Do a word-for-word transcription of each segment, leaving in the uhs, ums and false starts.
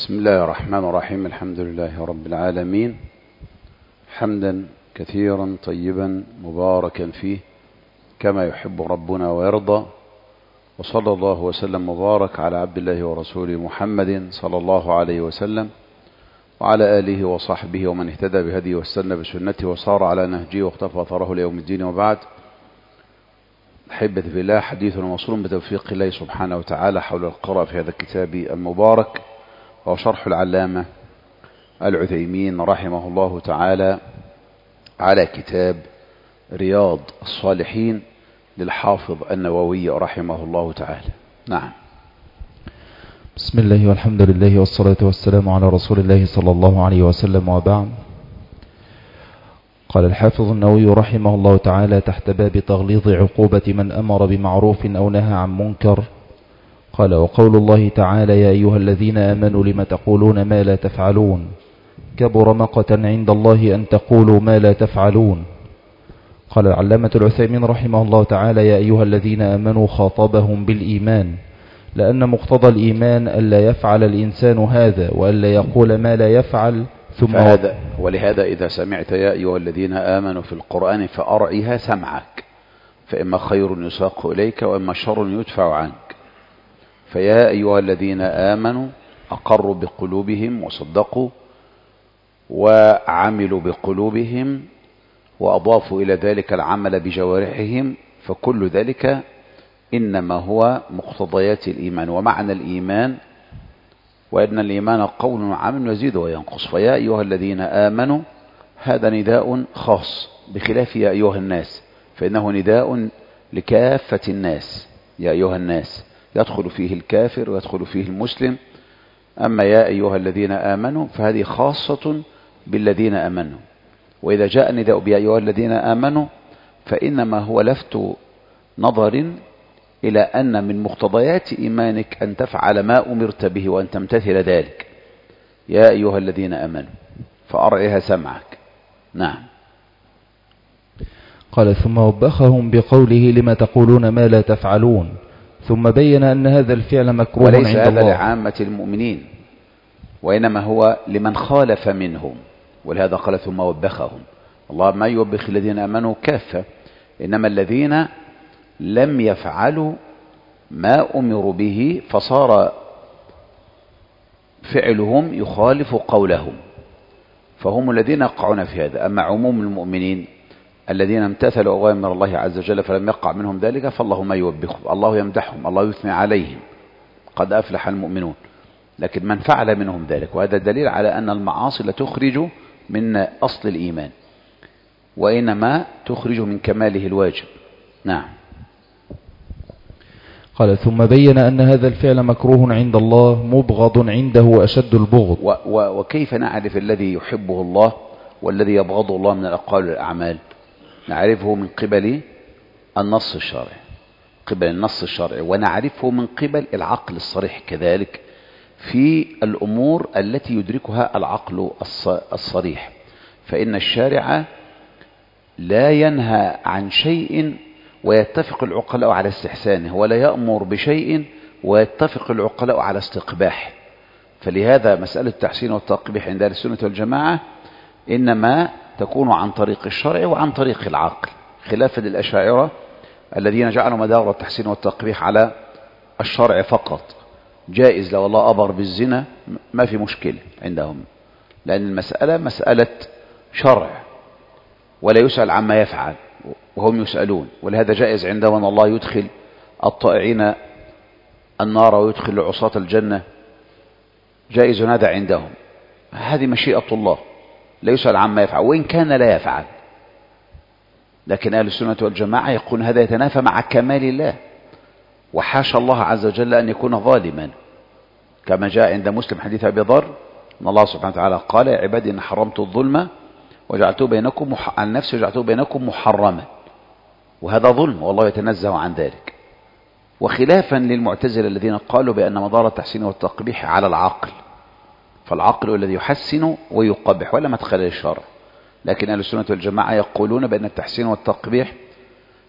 بسم الله الرحمن الرحيم. الحمد لله رب العالمين، حمدا كثيرا طيبا مباركا فيه كما يحب ربنا ويرضى، وصلى الله وسلم وبارك على عبد الله ورسوله محمد صلى الله عليه وسلم وعلى آله وصحبه ومن اهتدى بهديه واستنى بسنته وصار على نهجه واختفى أثره ليوم الدين. وبعد، أحبتي في الله، حديثنا موصول بتوفيق الله سبحانه وتعالى حول القراءة في هذا الكتاب المبارك، وهو شرح العلامة العثيمين رحمه الله تعالى على كتاب رياض الصالحين للحافظ النووي رحمه الله تعالى. نعم. بسم الله والحمد لله والصلاة والسلام على رسول الله صلى الله عليه وسلم، وبعد. قال الحافظ النووي رحمه الله تعالى تحت باب تغليظ عقوبة من أمر بمعروف أو نهى عن منكر، قال: وقول الله تعالى: يا أيها الذين آمنوا لم تقولون ما لا تفعلون، كبر مقتا عند الله أن تقولوا ما لا تفعلون. قال العلامة العثيمين رحمه الله تعالى: يا أيها الذين آمنوا خاطبهم بالإيمان، لأن مقتضى الإيمان ألا يفعل الإنسان هذا وألا يقول ما لا يفعل. ثم فهذا ولهذا إذا سمعت يا أيها الذين آمنوا في القرآن فأرعها سمعك، فإما خير يساق إليك وإما شر يدفع عنك. فيا أيها الذين آمنوا أقروا بقلوبهم وصدقوا وعملوا بقلوبهم وأضافوا إلى ذلك العمل بجوارحهم، فكل ذلك إنما هو مقتضيات الإيمان ومعنى الإيمان، وإن الإيمان قول وعمل يزيد وينقص. فيا أيها الذين آمنوا هذا نداء خاص بخلاف يا أيها الناس، فإنه نداء لكافة الناس. يا أيها الناس يدخل فيه الكافر ويدخل فيه المسلم، أما يا أيها الذين آمنوا فهذه خاصة بالذين آمنوا. وإذا جاء نداء بيا أيها الذين آمنوا فإنما هو لفت نظر إلى أن من مقتضيات إيمانك أن تفعل ما أمرت به وأن تمتثل ذلك. يا أيها الذين آمنوا فأرعها سمعك. نعم. قال: ثم وبخهم بقوله: لما تقولون ما لا تفعلون، ثم بين أن هذا الفعل مكروه عند الله. وليس هذا لعامة المؤمنين، وإنما هو لمن خالف منهم، ولهذا قال ثم وبخهم. الله ما يوبخ الذين آمنوا كافة، إنما الذين لم يفعلوا ما أمروا به فصار فعلهم يخالف قولهم، فهم الذين يقعون في هذا. أما عموم المؤمنين الذين امتثلوا أوامر الله عز وجل فلم يقع منهم ذلك فالله ما يوبخهم، الله يمدحهم، الله يثني عليهم، قد أفلح المؤمنون. لكن من فعل منهم ذلك، وهذا دليل على أن المعاصي لا تخرج من أصل الإيمان، وإنما تخرج من كماله الواجب. نعم. قال: ثم بين أن هذا الفعل مكروه عند الله مبغض عنده أشد البغض. و و وكيف نعرف الذي يحبه الله والذي يبغضه الله من الأقوال والأعمال؟ نعرفه من قبل النص الشرعي، قبل النص الشرعي، ونعرفه من قبل العقل الصريح كذلك في الأمور التي يدركها العقل الصريح. فإن الشارع لا ينهى عن شيء ويتفق العقلاء على استحسانه، ولا يأمر بشيء ويتفق العقلاء على استقباحه. فلهذا مسألة التحسين والتقبيح عند أهل السنة والجماعة إنما تكون عن طريق الشرع وعن طريق العقل، خلافا للأشاعرة الذين جعلوا مدار التحسين والتقبيح على الشرع فقط. جائز لو الله أمر بالزنا ما في مشكلة عندهم، لأن المسألة مسألة شرع ولا يسأل عما يفعل وهم يسألون. ولهذا جائز عندهم أن الله يدخل الطائعين النار ويدخل العصاة الجنة، جائز هذا عندهم، هذه مشيئة الله، لا يسأل عما يفعل وإن كان لا يفعل. لكن أهل السنة والجماعة يقول هذا يتنافى مع كمال الله، وحاشا الله عز وجل أن يكون ظالما، كما جاء عند مسلم حديث أبي ذر أن الله سبحانه وتعالى قال: يا عبادي إن حرمت الظلم وجعلته بينكم مح... عن نفسي وجعلته بينكم محرما، وهذا ظلم والله يتنزه عن ذلك. وخلافا للمعتزلة الذين قالوا بأن مدار التحسين والتقبيح على العقل، فالعقل الذي يحسن ويقبح ولا مدخل للشرع. لكن أهل السنة والجماعة يقولون بأن التحسين والتقبيح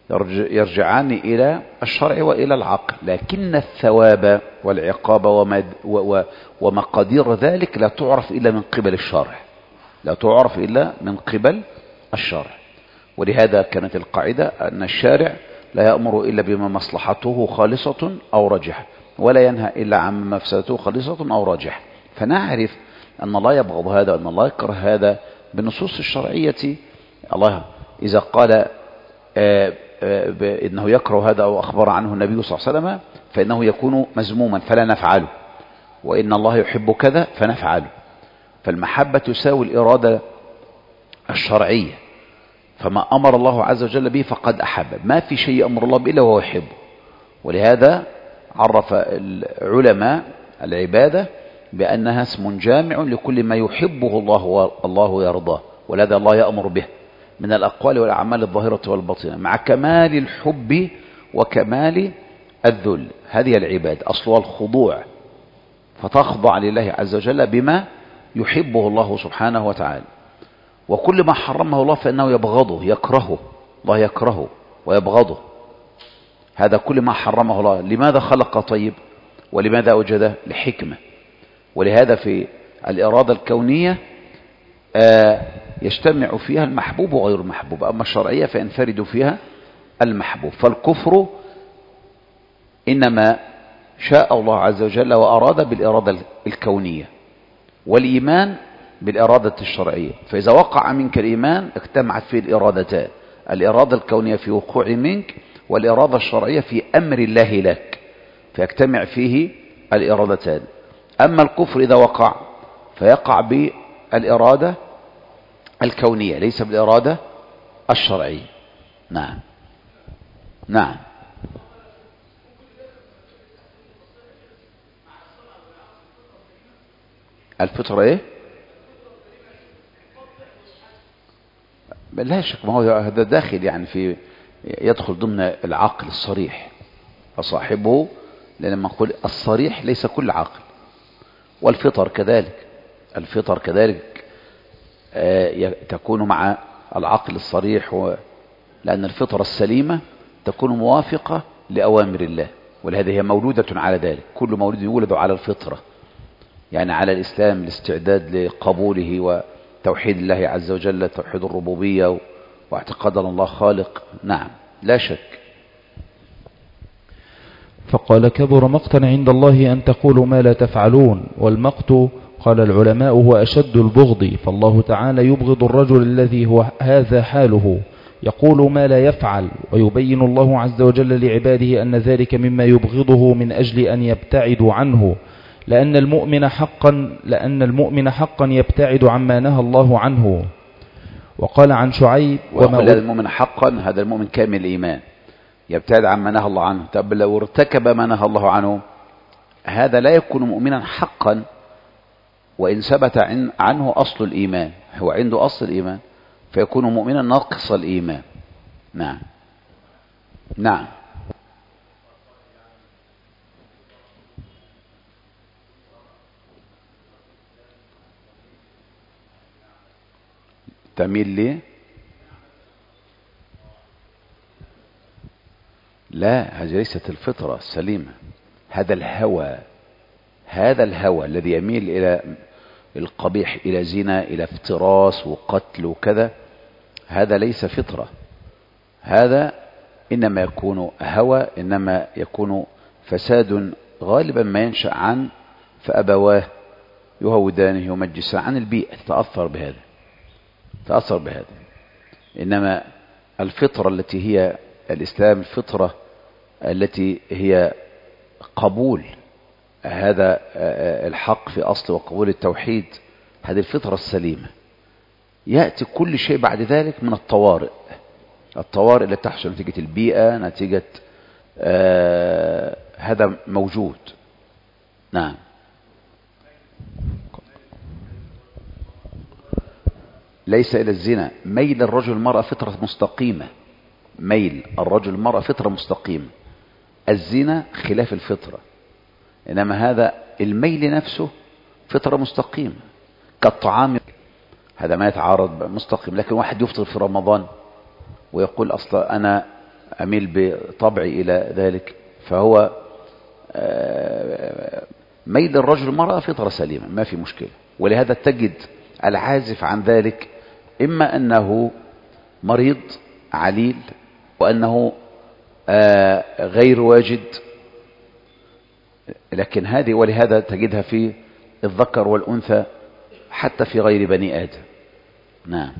يرجعان إلى الشرع وإلى العقل، لكن الثواب والعقاب ومقادير ذلك لا تعرف إلا من قبل الشرع، لا تعرف إلا من قبل الشرع. ولهذا كانت القاعدة أن الشارع لا يأمر إلا بما مصلحته خالصة أو راجحة، ولا ينهى إلا عما مفسدته خالصة أو راجحة. فنعرف أن الله يبغض هذا وأن الله يكره هذا بالنصوص الشرعية. الله إذا قال آه آه إنه يكره هذا أو أخبر عنه النبي صلى الله عليه وسلم فإنه يكون مذموما فلا نفعله، وإن الله يحب كذا فنفعله. فالمحبة تساوي الإرادة الشرعية، فما أمر الله عز وجل به فقد أحب، ما في شيء أمر الله به إلا وهو يحبه. ولهذا عرف العلماء العبادة بأنها اسم جامع لكل ما يحبه الله والله يرضاه، ولهذا الله يأمر به من الأقوال والأعمال الظاهرة والباطنة مع كمال الحب وكمال الذل. هذه العبادة أصلها الخضوع، فتخضع لله عز وجل بما يحبه الله سبحانه وتعالى. وكل ما حرمه الله فإنه يبغضه يكرهه، الله يكرهه ويبغضه. هذا كل ما حرمه الله. لماذا خلق طيب ولماذا أوجده؟ لحكمة. ولهذا في الإرادة الكونية آه يجتمع فيها المحبوب وغير المحبوب، أما الشرعية فينفرد فيها المحبوب. فالكفر إنما شاء الله عز وجل وأراد بالإرادة الكونية، والإيمان بالإرادة الشرعية. فإذا وقع منك الإيمان اجتمعت فيه الإرادتان، الإرادة الكونية في وقوع منك والإرادة الشرعية في أمر الله لك، فيجتمع فيه الإرادتان. أما الكفر إذا وقع فيقع بالإرادة الكونية ليس بالإرادة الشرعية. نعم نعم. الفطرة ايه؟ لا شك، ما هو هذا داخل يعني في يدخل ضمن العقل الصريح فصاحبه، لأن لما نقول الصريح ليس كل عقل. والفطر كذلك، الفطر كذلك تكون مع العقل الصريح، لأن الفطرة السليمة تكون موافقة لأوامر الله، ولهذا هي مولودة على ذلك. كل مولود يولد على الفطرة، يعني على الإسلام، الاستعداد لقبوله وتوحيد الله عز وجل، توحيد الربوبية واعتقاد أن الله خالق. نعم لا شك. فقال كبر مقتا عند الله أن تقولوا ما لا تفعلون. والمقت قال العلماء هو أشد البغض، فالله تعالى يبغض الرجل الذي هو هذا حاله يقول ما لا يفعل، ويبين الله عز وجل لعباده أن ذلك مما يبغضه من أجل أن يبتعدوا عنه، لأن المؤمن حقا لأن المؤمن حقا يبتعد عما نهى الله عنه. وقال عن شعيب وما هذا المؤمن حقا، هذا المؤمن كامل الإيمان يبتعد عما نهى الله عنه. طب لو ارتكب ما نهى الله عنه هذا لا يكون مؤمنا حقا، وإن ثبت عنه أصل الإيمان، هو عنده أصل الإيمان فيكون مؤمنا ناقص الإيمان. نعم نعم. تميل ليه؟ لا، هذه ليست الفطرة السليمة، هذا الهوى، هذا الهوى الذي يميل إلى القبيح، إلى زنا، إلى افتراس وقتل وكذا، هذا ليس فطرة. هذا إنما يكون هوى، إنما يكون فساد غالبا ما ينشأ عن فأبواه يهودانه يمجسان، عن البيئة تتأثر بهذا تأثر بهذا. إنما الفطرة التي هي الإسلام، الفطرة التي هي قبول هذا الحق في أصل وقبول التوحيد، هذه الفطرة السليمة. يأتي كل شيء بعد ذلك من الطوارئ، الطوارئ التي تحصل نتيجة البيئة، نتيجة آه هذا موجود. نعم. ليس إلى الزنا، ميل الرجل المرأة فطرة مستقيمة، ميل الرجل المرأة فطرة مستقيمة. الزنا خلاف الفطرة، إنما هذا الميل نفسه فطرة مستقيمة كالطعام، هذا ما يتعارض مستقيم. لكن واحد يفطر في رمضان ويقول أصلا أنا أميل بطبعي إلى ذلك، فهو ميل الرجل المرأة فطرة سليمة ما في مشكلة. ولهذا تجد العازف عن ذلك إما أنه مريض عليل وأنه غير واجد، لكن هذه ولهذا تجدها في الذكر والأنثى حتى في غير بني آدم. نعم.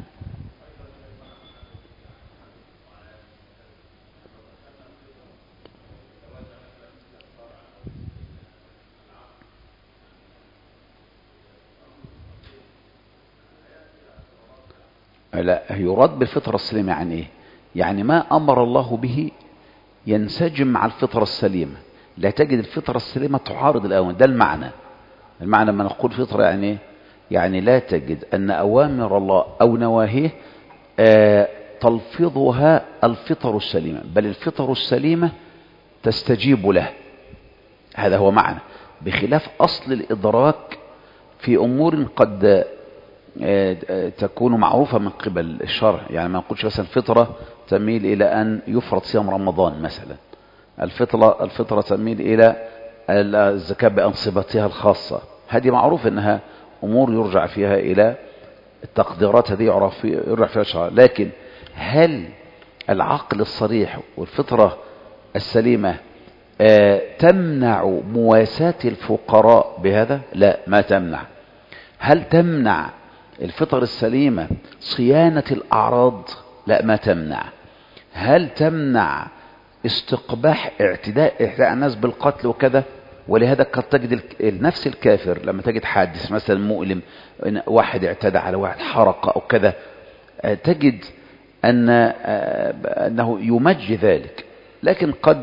لا، يراد بالفطرة السليمة يعني ايه؟ يعني ما امر الله به ينسجم مع الفطرة السليمة، لا تجد الفطرة السليمة تعارض الاوامر. ده المعنى. المعنى لما نقول فطرة يعني ايه؟ يعني لا تجد ان اوامر الله او نواهيه آه تلفظها الفطر السليمة، بل الفطر السليمة تستجيب له. هذا هو معنى، بخلاف اصل الادراك في امور قد تكون معروفة من قبل الشرع. يعني ما نقولش مثلا الفطرة تميل إلى أن يفرض صيام رمضان مثلا، الفطرة الفطرة تميل إلى الزكاة بأنصبتها الخاصة. هذه معروف أنها أمور يرجع فيها إلى التقديرات، هذه يعرف يرجع فيها الشرع. لكن هل العقل الصريح والفطرة السليمة تمنع مواساة الفقراء بهذا؟ لا، ما تمنع. هل تمنع الفطر السليمة صيانة الأعراض؟ لا، ما تمنع. هل تمنع استقباح اعتداء اعتداء الناس بالقتل وكذا؟ ولهذا قد تجد نفس الكافر لما تجد حادث مثلا مؤلم، واحد اعتدى على واحد حرق أو كذا، تجد أن أنه يمجي ذلك. لكن قد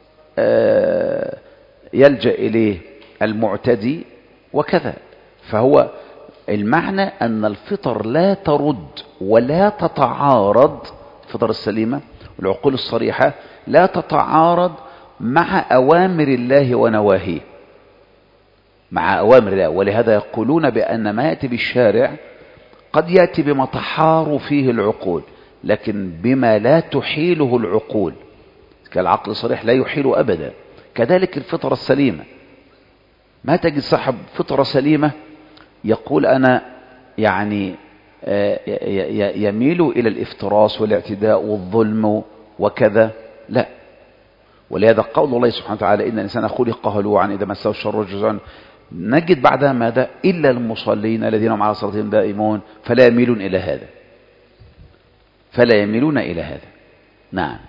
يلجأ إليه المعتدي وكذا. فهو المعنى أن الفطر لا ترد ولا تتعارض، الفطر السليمة والعقول الصريحة لا تتعارض مع أوامر الله ونواهيه، مع أوامر الله. ولهذا يقولون بأن ما يأتي بالشارع قد يأتي بما تحار فيه العقول، لكن بما لا تحيله العقول، كالعقل الصريح لا يحيل أبدا. كذلك الفطرة السليمة، ما تجد صاحب فطرة سليمة يقول أنا يعني يميل إلى الافتراس والاعتداء والظلم وكذا، لا. ولهذا قول الله سبحانه وتعالى إن الإنسان خلق هلوعا إذا مسه الشر جزعا، نجد بعدها ماذا؟ إلا المصلين الذين هم على صلاتهم دائمون، فلا يميلون إلى هذا، فلا يميلون إلى هذا. نعم.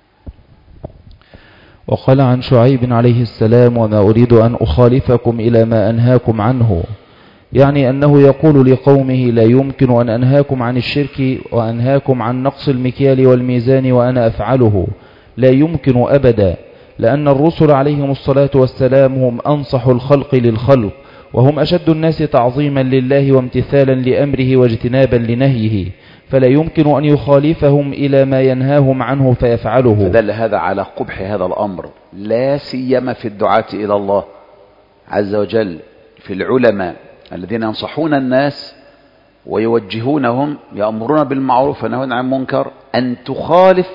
وقال عن شعيب عليه السلام: وما أريد أن أخالفكم إلى ما أنهاكم عنه، يعني أنه يقول لقومه: لا يمكن أن أنهاكم عن الشرك وأنهاكم عن نقص المكيال والميزان وأنا أفعله، لا يمكن أبدا، لأن الرسل عليهم الصلاة والسلام هم أنصح الخلق للخلق، وهم أشد الناس تعظيما لله وامتثالا لأمره واجتنابا لنهيه، فلا يمكن أن يخالفهم إلى ما ينهاهم عنه فيفعله. فدل هذا على قبح هذا الأمر، لا سيما في الدعاة إلى الله عز وجل، في العلماء الذين ينصحون الناس ويوجهونهم، يأمرون بالمعروف وينهون عن المنكر، أن تخالف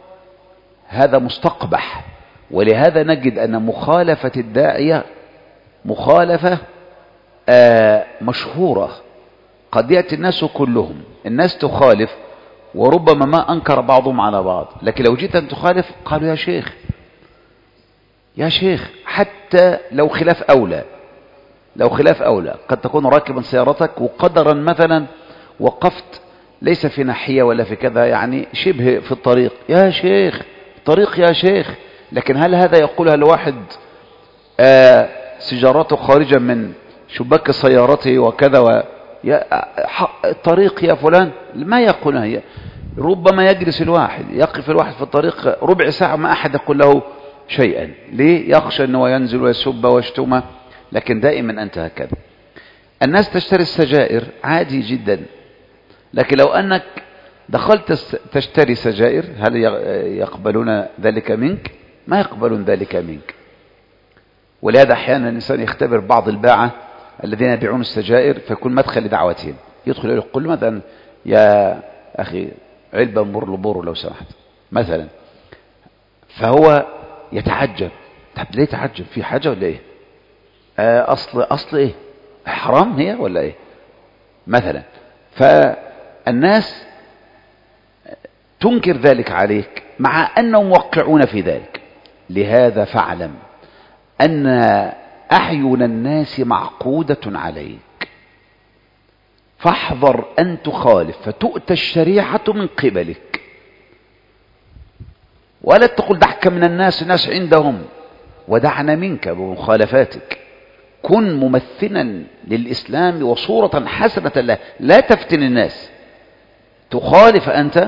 هذا مستقبح. ولهذا نجد أن مخالفة الداعية مخالفة آه مشهورة، قد يأتي الناس كلهم، الناس تخالف وربما ما أنكر بعضهم على بعض، لكن لو جيت أن تخالف قالوا يا شيخ يا شيخ، حتى لو خلاف أولى، لو خلاف أولى قد تكون راكبا سيارتك وقدرا مثلا وقفت ليس في ناحية ولا في كذا، يعني شبه في الطريق، يا شيخ طريق يا شيخ. لكن هل هذا يقولها لواحد آه سجارته خارجة من شباك سيارته وكذا و يا الطريق يا فلان؟ ما يقولها. هي ربما يجلس الواحد، يقف الواحد في الطريق ربع ساعة ما أحد يقول له شيئا، ليه؟ يخشى أنه ينزل ويسب ويشتم. لكن دائما أنت هكذا. الناس تشتري السجائر عادي جدا، لكن لو أنك دخلت تشتري سجائر هل يقبلون ذلك منك؟ ما يقبلون ذلك منك. ولهذا أحيانا الإنسان يختبر بعض الباعة الذين يبيعون السجائر فيكون مدخل لدعوتهم، يدخل يقول مثلا يا أخي علبة مر لبور لو سمحت مثلا، فهو يتعجب. طب ليه يتعجب؟ في حاجة ولا ايه؟ آه اصل اصل ايه؟ حرام هي ولا ايه مثلا؟ فالناس تنكر ذلك عليك مع انهم موقعون في ذلك. لهذا فاعلم ان اعين الناس معقودة عليك، فاحذر ان تخالف فتؤتى الشريعة من قبلك. ولا تقول دعك من الناس، الناس عندهم ودعنا منك بمخالفاتك. كن ممثلا للإسلام وصورة حسنة له، لا تفتن الناس. تخالف أنت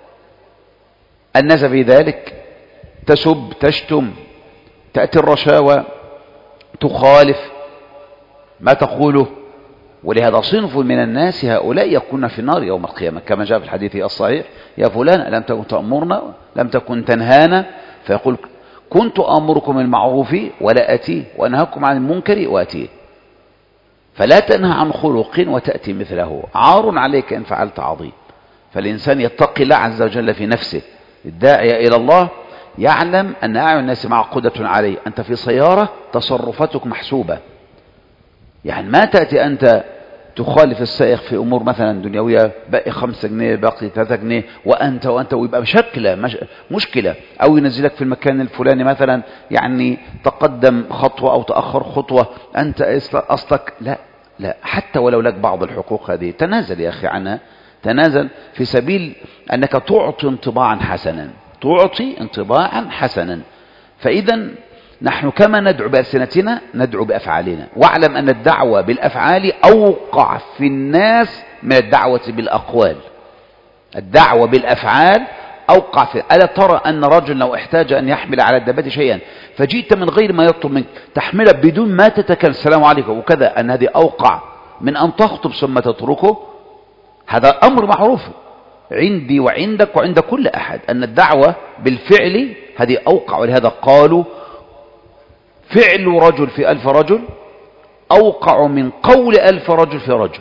الناس في ذلك، تسب، تشتم، تأتي الرشاوى، تخالف ما تقوله. ولهذا صنف من الناس هؤلاء يكون في النار يوم القيامة كما جاء في الحديث الصحيح: يا فلان لم تكن تأمرنا، لم تكن تنهانا، فيقول: كنت أمركم المعروف ولا أتيه، وأنهاكم عن المنكر وأتيه. فلا تنهى عن خلق وتأتي مثله، عار عليك إن فعلت عظيم. فالإنسان يتقي الله عز وجل في نفسه. الداعية إلى الله يعلم أن أعين الناس معقودة عليه. أنت في سيارة تصرفاتك محسوبة، يعني ما تأتي أنت تخالف السائق في أمور مثلا دنيوية، باقي خمسة جنيه باقي ثلاثة جنيه وأنت وأنت ويبقى مشكلة مش مشكلة، أو ينزلك في المكان الفلاني مثلا، يعني تقدم خطوة أو تأخر خطوة، أنت أصلك لا لا. حتى ولو لك بعض الحقوق هذه تنازل يا أخي عنها، تنازل في سبيل أنك تعطي انطباعا حسنا، تعطي انطباعا حسنا. فإذا نحن كما ندعو بألسنتنا ندعو بأفعالنا. واعلم أن الدعوة بالأفعال أوقع في الناس من الدعوة بالأقوال. الدعوة بالأفعال أوقع في. ألا ترى أن رجل لو احتاج أن يحمل على الدابة شيئا فجئت من غير ما يطلب منك تحمله بدون ما تتكلم السلام عليكم وكذا، أن هذه أوقع من أن تخطب ثم تتركه؟ هذا أمر معروف عندي وعندك وعند كل أحد، أن الدعوة بالفعل هذه أوقع. ولهذا قالوا: فعل رجل في ألف رجل أوقع من قول ألف رجل في رجل.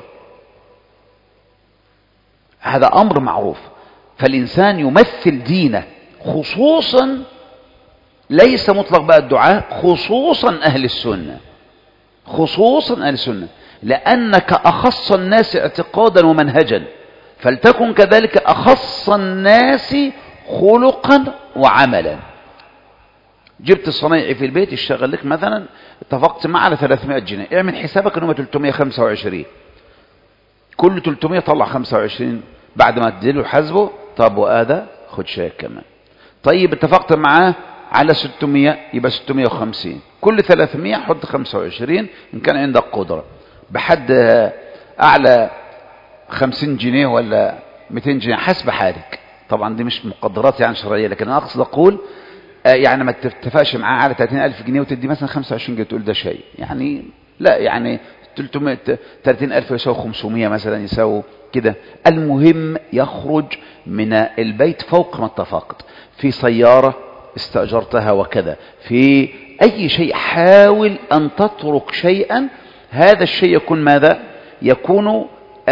هذا أمر معروف. فالإنسان يمثل دينه، خصوصا ليس مطلق بقى الدعاء، خصوصا أهل السنة، خصوصا أهل السنة، لأنك أخص الناس اعتقادا ومنهجا، فلتكن كذلك أخص الناس خلقا وعملا. جبت الصنايعي في البيت يشتغل لك مثلا، اتفقت معه على ثلاثمائة جنيه، اعمل حسابك انهم ثلاثمائة وخمسة وعشرين، كل ثلاثمائة طلع خمسة وعشرين بعد ما تديله حسبه. طب وهذا خد شيء كمان. طيب اتفقت معاه على ستمائة، يبقى ستمائة وخمسين، كل ثلاثمائة حط خمسة وعشرين ان كان عندك قدرة. بحد اعلى خمسين جنيه ولا مئتين جنيه حسب حالك. طبعا دي مش مقدرات يعني شرعية، لكن انا اقصد اقول يعني ما تتفقش معاه على ثلاثين ألف جنيه وتدي مثلا خمسة وعشرين جنيه تقول ده شيء يعني، لا، يعني ثلاثين ألف يساوي خمسمائة مثلا، يساوي كده. المهم يخرج من البيت فوق ما اتفقت. في سيارة استأجرتها وكذا، في أي شيء حاول أن تترك شيئا، هذا الشيء يكون ماذا؟ يكون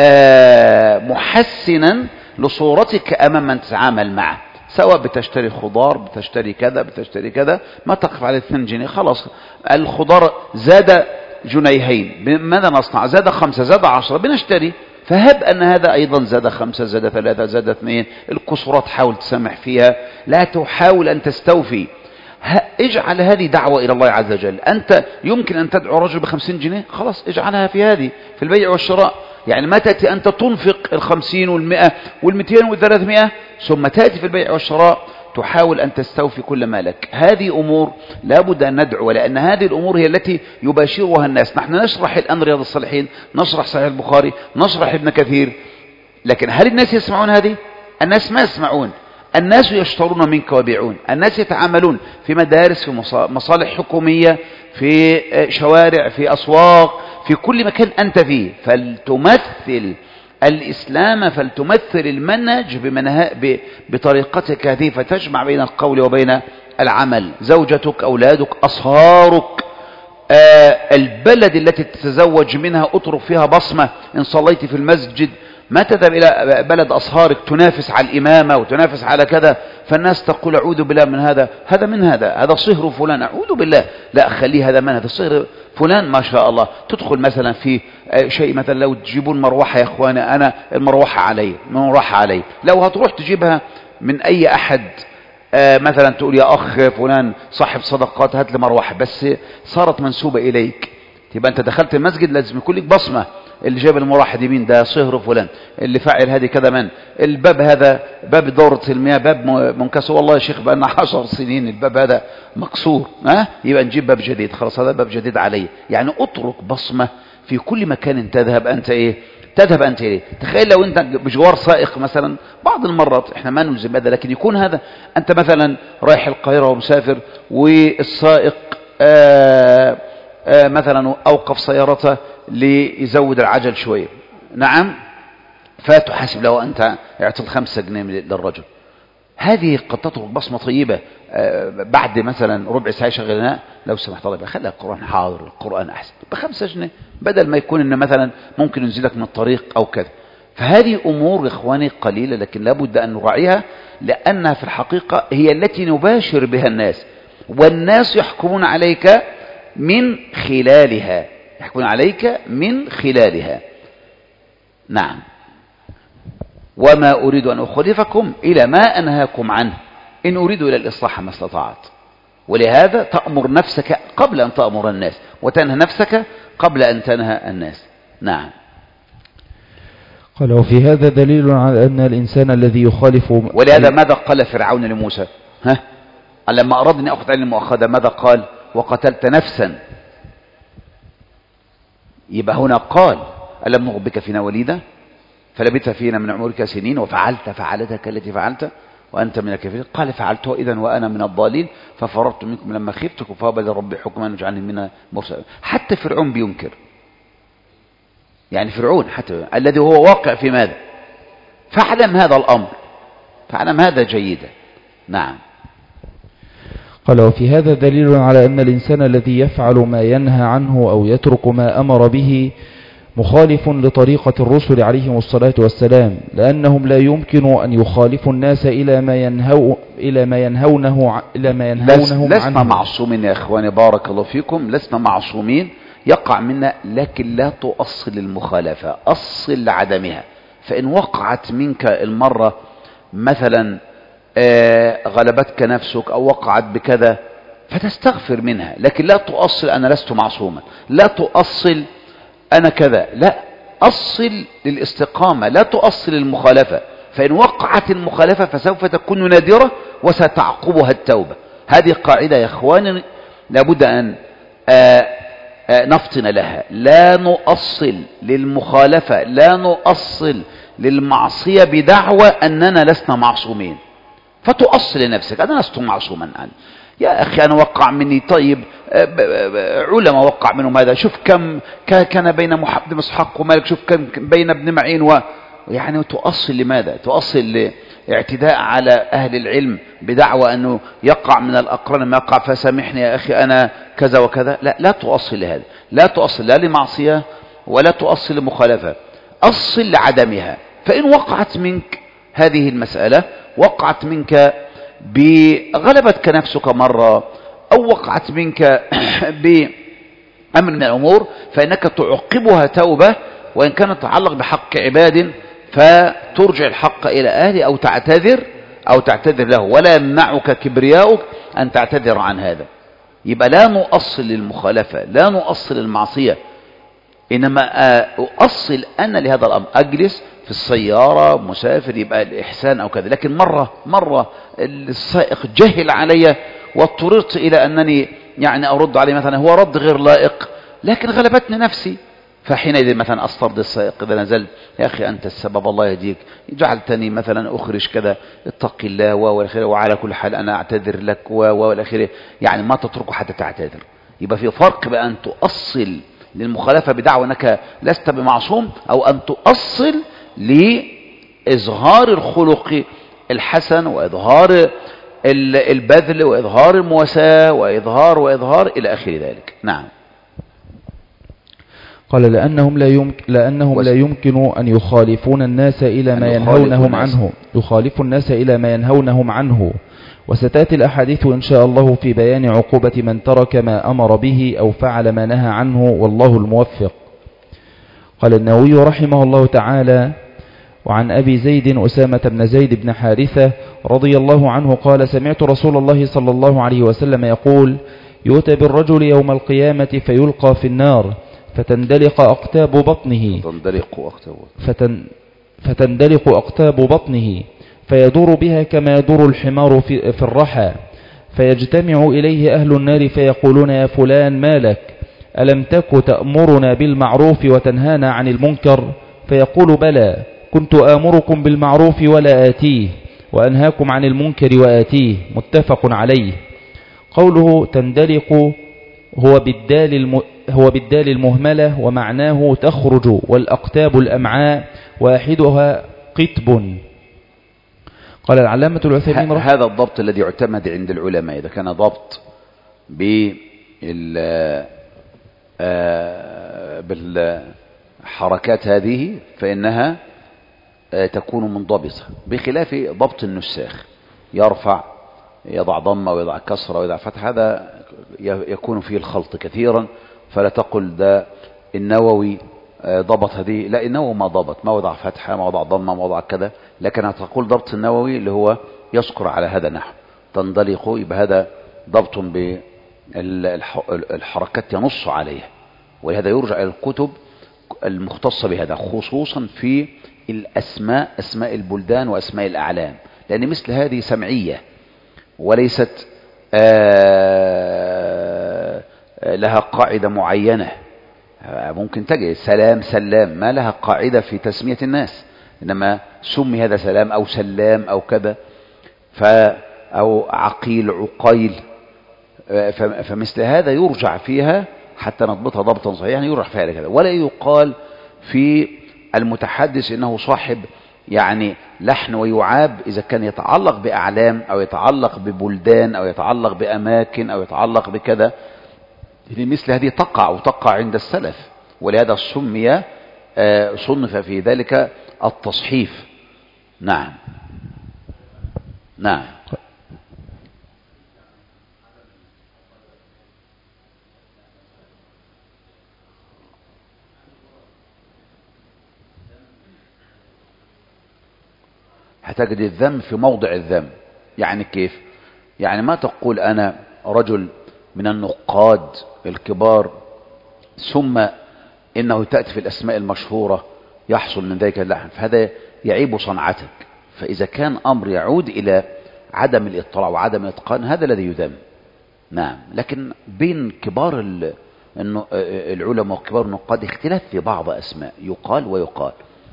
آه محسنا لصورتك أمام من تتعامل معه، سواء بتشتري خضار، بتشتري كذا، بتشتري كذا، ما تقف على اثنين جنيه خلاص. الخضار زاد جنيهين، ماذا نصنع؟ زاد خمسة، زاد عشرة، بنشتري. فهب أن هذا أيضا زاد خمسة، زاد ثلاثة، زاد اثنين. الكسرات حاول تسمح فيها، لا تحاول أن تستوفي. اجعل هذه دعوة إلى الله عز وجل. أنت يمكن أن تدعو رجل بخمسين جنيه، خلاص اجعلها في هذه، في البيع والشراء. يعني ما تأتي أنت تنفق الخمسين والمئة والمئتين والثلاثمائة ثم تأتي في البيع والشراء تحاول أن تستوفي كل مالك. هذه أمور لابد أن ندعو، لأن هذه الأمور هي التي يباشرها الناس. نحن نشرح الآن رياض الصالحين، نشرح صحيح البخاري، نشرح ابن كثير، لكن هل الناس يسمعون هذه؟ الناس ما يسمعون. الناس يشترون منك ويبيعون، الناس يتعاملون في مدارس، في مصالح حكومية، في شوارع، في أسواق، في كل مكان أنت فيه. فلتمثل الإسلام، فلتمثل المنهج بمنها... بطريقتك هذه، فتجمع بين القول وبين العمل. زوجتك، أولادك، أصهارك، آه البلد التي تتزوج منها اترك فيها بصمة. إن صليت في المسجد ما تذهب إلى بلد أصهارك تنافس على الإمامة وتنافس على كذا، فالناس تقول أعوذ بالله من هذا، هذا من هذا، هذا صهر فلان، أعوذ بالله، لا خليه هذا من هذا صهر فلان ما شاء الله. تدخل مثلا في شيء، مثلا لو تجيبون مروحة يا إخواني، أنا المروحة علي، المروحة علي، لو هتروح تجيبها من أي أحد آه مثلا تقول يا أخ فلان صاحب صدقات هات لي مروحة، بس صارت منسوبة إليك، يبقى أنت دخلت المسجد لازم يكون لك بصمة، اللي جاب المروحة دي مين؟ ده صهر فلان، اللي فاعل هذه كذا من، الباب هذا باب دورة المياه باب منكسر، والله يا شيخ بقى لنا عشر سنين الباب هذا مكسور، ها يبقى نجيب باب جديد، خلاص هذا باب جديد عليه. يعني اترك بصمة في كل مكان تذهب أنت إيه تذهب أنت إليه. تخيل لو أنت بجوار سائق مثلا، بعض المرات إحنا ما نلزم هذا، لكن يكون هذا أنت مثلا رايح القاهرة ومسافر، والسائق آآ آآ مثلا أوقف سيارته ليزود العجل شوية، نعم، فتحاسب له أنت اعطي خمسة جنيه للرجل. هذه قد تترك بصمة طيبة. بعد مثلا ربع ساعة شغلناه، لو سمحت طالب خلي القرآن حاضر، القرآن أحسن بخمسة جنيه، بدل ما يكون إن مثلا ممكن ينزلك من الطريق أو كذا. فهذه أمور إخواني قليلة، لكن لابد أن نراعيها، لأنها في الحقيقة هي التي نباشر بها الناس، والناس يحكمون عليك من خلالها، يحكمون عليك من خلالها. نعم. وما أريد أن أخالفكم إلى ما أنهاكم عنه، إن أريد إلى الإصلاح ما استطعت. ولهذا تأمر نفسك قبل أن تأمر الناس، وتنهى نفسك قبل أن تنهى الناس. نعم. قال وفي هذا دليل على أن الإنسان الذي يخالف. ولهذا ماذا قال فرعون لموسى؟ ها؟ لما أراد أن أخذ علم المؤاخذة ماذا قال؟ وقتلت نفسا. يبقى هنا قال ألم نربك فينا وليدا فلبثت فينا من عمرك سنين وفعلت فعلتك التي فعلت وأنت من الكافرين. قال فعلته إذن وأنا من الضالين ففررت منكم لما خفتكم فهب لي ربي حكما واجعلني من المرسلين. حتى فرعون بينكر، يعني فرعون حتى الذي هو واقع في ماذا؟ فاعلم هذا الأمر، فاعلم هذا جيدا. نعم. قال وفي هذا دليل على أن الإنسان الذي يفعل ما ينهى عنه أو يترك ما أمر به مخالف لطريقة الرسل عليهم الصلاة والسلام، لأنهم لا يمكن أن يخالفوا الناس إلى ما ينهو إلى ما ينهونه إلى ما ينهونهم عنه. لسنا معصومين يا إخواني، بارك الله فيكم، لسنا معصومين، يقع منا، لكن لا تؤصل المخالفة، أصل لعدمها. فإن وقعت منك المرة مثلا آه غلبتك نفسك أو وقعت بكذا فتستغفر منها، لكن لا تؤصل أنا لست معصوما، لا تؤصل أنا كذا، لا، أصل للاستقامة، لا تؤصل المخالفة. فإن وقعت المخالفة فسوف تكون نادرة وستعقبها التوبة. هذه قاعدة يا إخواني لابد أن آآ آآ نفطن لها. لا نؤصل للمخالفة، لا نؤصل للمعصية بدعوى أننا لسنا معصومين، فتؤصل لنفسك أنا لست معصوما عنه. يا أخي أنا وقع مني، طيب علماء وقع منهم هذا، شوف كم كان بين محمد بن إسحاق ومالك، شوف كم بين ابن معين و... يعني تؤصل لماذا؟ تؤصل لاعتداء على أهل العلم بدعوى أنه يقع من الأقران ما يقع فسامحني يا أخي أنا كذا وكذا. لا، لا تؤصل لهذا، لا تؤصل لا لمعصية ولا تؤصل لمخالفة، أصل لعدمها. فإن وقعت منك هذه المسألة، وقعت منك بغلبتك نفسك مرة أو وقعت منك بأمر من الأمور، فإنك تعقبها توبة، وإن كانت تتعلق بحق عباد فترجع الحق إلى أهله أو تعتذر أو تعتذر له، ولا يمنعك كبرياؤك أن تعتذر عن هذا. يبقى لا نؤصل للمخالفة، لا نؤصل للمعصية، إنما أؤصل أنا لهذا الأمر. أجلس في السيارة مسافر يبقى الإحسان أو كذا، لكن مرة مرة السائق جهل علي واضطررت إلى أنني يعني أرد عليه مثلا، هو رد غير لائق لكن غلبتني نفسي، فحينئذ مثلا أسترد السائق إذا نزلت، يا أخي أنت السبب الله يهديك، جعلتني مثلا أخرج كذا، اتق الله والآخرة، وعلى كل حال أنا أعتذر لك والآخرة. يعني ما تتركه حتى تعتذر. يبقى في فرق بأن تؤصل للمخالفة بدعوى أنك لست بمعصوم، أو أن تؤصل لإظهار الخلق الحسن وإظهار البذل وإظهار المواساة وإظهار وإظهار إلى آخر ذلك. نعم. قال لأنهم لا يمكن, لأنهم لا يمكن أن يخالفون الناس إلى ما ينهونهم عنه يخالف الناس إلى ما ينهونهم عنه. وستأتي الأحاديث إن شاء الله في بيان عقوبة من ترك ما أمر به أو فعل ما نهى عنه، والله الموفق. قال النووي رحمه الله تعالى: وعن أبي زيد أسامة بن زيد بن حارثة رضي الله عنه قال: سمعت رسول الله صلى الله عليه وسلم يقول: يؤتى بالرجل يوم القيامة فيلقى في النار فتندلق أقتاب بطنه فتن فتندلق أقتاب بطنه فيدور بها كما يدور الحمار في, في الرحى، فيجتمع إليه أهل النار فيقولون: يا فلان ما لك؟ ألم تك تأمرنا بالمعروف وتنهانا عن المنكر؟ فيقول: بلى، كنت آمركم بالمعروف ولا آتيه، وأنهاكم عن المنكر وآتيه. متفق عليه. قوله تندلق هو بالدال, الم... هو بالدال المهملة، ومعناه تخرج، والأقتاب الأمعاء واحدها قطب. قال العلامة العثيمين ه... هذا الضبط الذي يعتمد عند العلماء. إذا كان ضبط بال آه... بالحركات هذه فإنها آه تكون منضبطة، بخلاف ضبط النساخ، يرفع يضع ضمة ويضع كسرة ويضع فتح، هذا يكون فيه الخلط كثيرا. فلا تقل ده النووي ضبط هذه، لا، النووي ما ضبط، ما وضع فتحة، ما وضع ضمة، ما وضع كذا، لكن هتقول ضبط النووي اللي هو يذكر على هذا النحو تندلق، يبقى هذا ضبط بالحركات ينص عليها. ولهذا يرجع إلى الكتب المختصة بهذا، خصوصا في الأسماء، أسماء البلدان وأسماء الأعلام، لأن مثل هذه سمعية وليست آه لها قاعدة معينة. ممكن تجد سلام سلام ما لها قاعدة في تسمية الناس، إنما سمي هذا سلام أو سلام أو كذا، أو عقيل عقيل. فمثل هذا يرجع فيها حتى نضبطها ضبطا صحيحا، يرجع فيها لكذا. ولا يقال في المتحدث إنه صاحب يعني لحن ويعاب إذا كان يتعلق بأعلام أو يتعلق ببلدان أو يتعلق بأماكن أو يتعلق بكذا. مثل هذه تقع وتقع عند السلف، ولهذا سمي صنف في ذلك التصحيف. نعم نعم. هتجد الذم في موضع الذم. يعني كيف؟ يعني ما تقول أنا رجل من النقاد الكبار ثم إنه تأتي في الأسماء المشهورة يحصل من ذلك اللحن، فهذا يعيب صنعتك. فإذا كان أمر يعود إلى عدم الإطلاع وعدم الإتقان هذا الذي يذم. نعم. لكن بين كبار العلماء وكبار النقاد اختلاف في بعض أسماء يقال ويقال.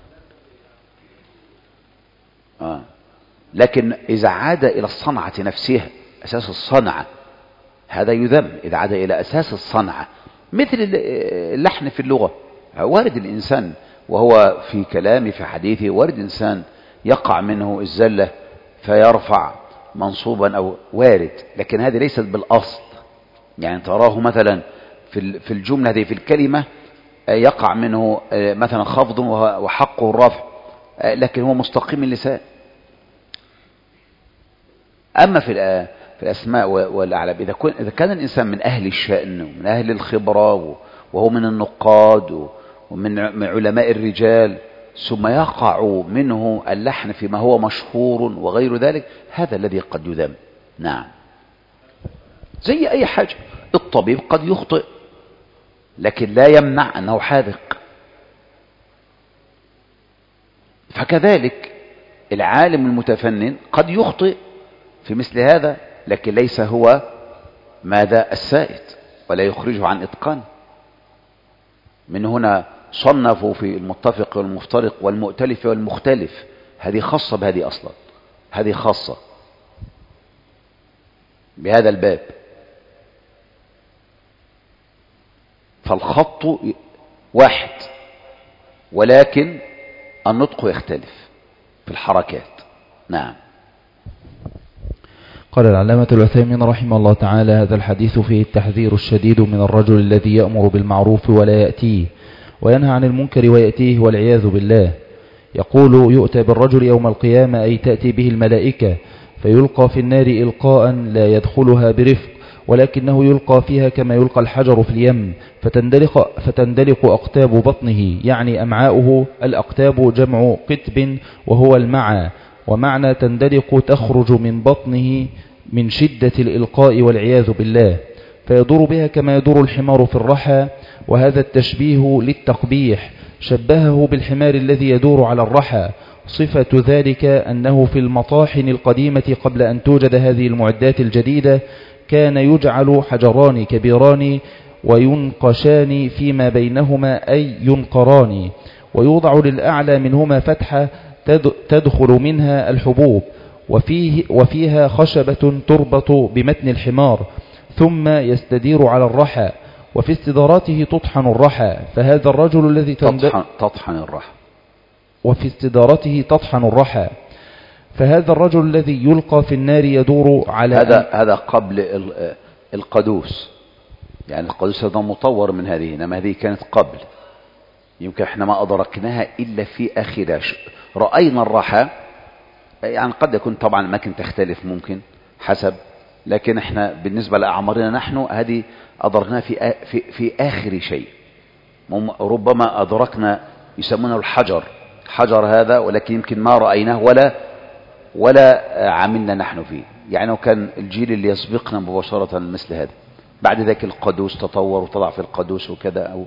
آه. لكن إذا عاد إلى الصنعة نفسها، أساس الصنعة، هذا يذم. إذا عاد إلى أساس الصنعة مثل اللحن في اللغة، وارد الإنسان وهو في كلامه في حديثه، وارد إنسان يقع منه الزلة فيرفع منصوبا أو وارد، لكن هذه ليست بالأصل. يعني تراه مثلا في الجملة هذه في الكلمة يقع منه مثلا خفض وحقه الرفع، لكن هو مستقيم اللسان. أما في في الأسماء والأعلام إذا إذا كان الإنسان من أهل الشأن ومن أهل الخبرة وهو من النقاد ومن علماء الرجال، ثم يقع منه اللحن فيما هو مشهور وغير ذلك، هذا الذي قد يذم. نعم. زي أي حاجة، الطبيب قد يخطئ لكن لا يمنع أنه حاذق. فكذلك العالم المتفنن قد يخطئ في مثل هذا، لكن ليس هو ماذا السائد ولا يخرجه عن إتقان. من هنا صنفوا في المتفق والمفترق والمؤتلف والمختلف، هذه خاصة بهذه أصلا، هذه خاصة بهذا الباب. فالخط واحد ولكن النطق يختلف في الحركات. نعم. قال العلامة العثيمين رحمه الله تعالى: هذا الحديث فيه التحذير الشديد من الرجل الذي يأمر بالمعروف ولا يأتيه، وينهى عن المنكر ويأتيه والعياذ بالله. يقول يؤتى بالرجل يوم القيامة أي تأتي به الملائكة فيلقى في النار إلقاء لا يدخلها برفق، ولكنه يلقى فيها كما يلقى الحجر في اليم، فتندلق, فتندلق أقتاب بطنه، يعني أمعاؤه. الأقتاب جمع قتب وهو المعى، ومعنى تندلق تخرج من بطنه من شدة الإلقاء والعياذ بالله، فيدور بها كما يدور الحمار في الرحى. وهذا التشبيه للتقبيح، شبهه بالحمار الذي يدور على الرحى. صفة ذلك أنه في المطاحن القديمة قبل أن توجد هذه المعدات الجديدة كان يجعل حجران كبيران وينقشان فيما بينهما أي ينقران، ويوضع للأعلى منهما فتحة تدخل منها الحبوب، وفيه وفيها خشبة تربط بمتن الحمار ثم يستدير على الرحى، وفي استداراته تطحن الرحى. فهذا الرجل الذي تطحن, تطحن الرحى وفي استدارته تطحن الرحى فهذا الرجل الذي يلقى في النار يدور على هذا هذا قبل القدوس، يعني القدوس هذا مطور من هذه، إنما هذه كانت قبل. يمكن احنا ما أدركناها إلا في آخرها. رأينا الرحى، يعني قد يكون طبعا الأماكن تختلف ممكن حسب، لكن احنا بالنسبة لأعمارنا نحن هذه أدركناها في في في آخر شيء. ربما أدركنا يسمونه الحجر، حجر هذا، ولكن يمكن ما رأيناه ولا ولا عملنا نحن فيه، يعني كان الجيل اللي يسبقنا مباشرة مثل هذا. بعد ذلك القدوس تطور وطلع في القدوس وكذا أو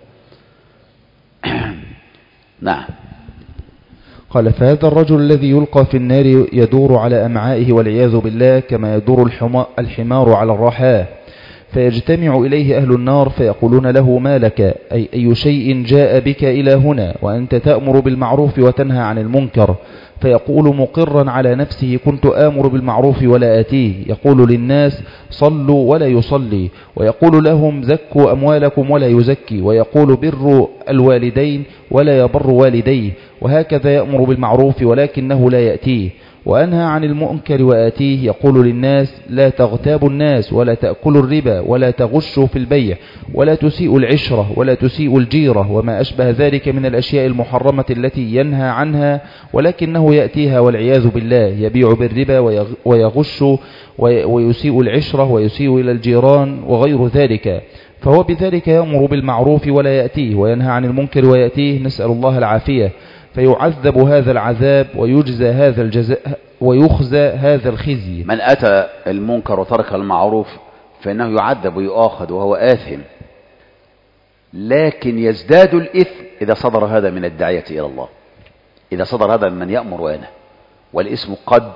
نعم. قال فهذا الرجل الذي يلقى في النار يدور على أمعائه والعياذ بالله كما يدور الحمار على الرحاه، فيجتمع إليه أهل النار فيقولون له ما لك، أي أي شيء جاء بك إلى هنا وأنت تأمر بالمعروف وتنهى عن المنكر؟ فيقول مقرا على نفسه كنت آمر بالمعروف ولا آتيه. يقول للناس صلوا ولا يصلي، ويقول لهم زكوا أموالكم ولا يزكي، ويقول بروا الوالدين ولا يبر والديه، وهكذا يأمر بالمعروف ولكنه لا يأتيه، وأنهى عن المنكر وآتيه. يقول للناس لا تغتابوا الناس ولا تأكلوا الربا ولا تغشوا في البيع ولا تسيئوا العشرة ولا تسيئوا الجيرة وما أشبه ذلك من الأشياء المحرمة التي ينهى عنها، ولكنه يأتيها والعياذ بالله، يبيع بالربا ويغش ويسيء العشرة ويسيء إلى الجيران وغير ذلك، فهو بذلك يأمر بالمعروف ولا يأتيه، وينهى عن المنكر ويأتيه، نسأل الله العافية. فيعذب هذا العذاب ويجزى هذا الجزاء ويخزى هذا الخزي. من أتى المنكر وترك المعروف فإنه يعذب ويؤاخذ وهو آثم، لكن يزداد الإثم إذا صدر هذا من الداعية إلى الله، إذا صدر هذا من يأمر وينهى. والإثم قد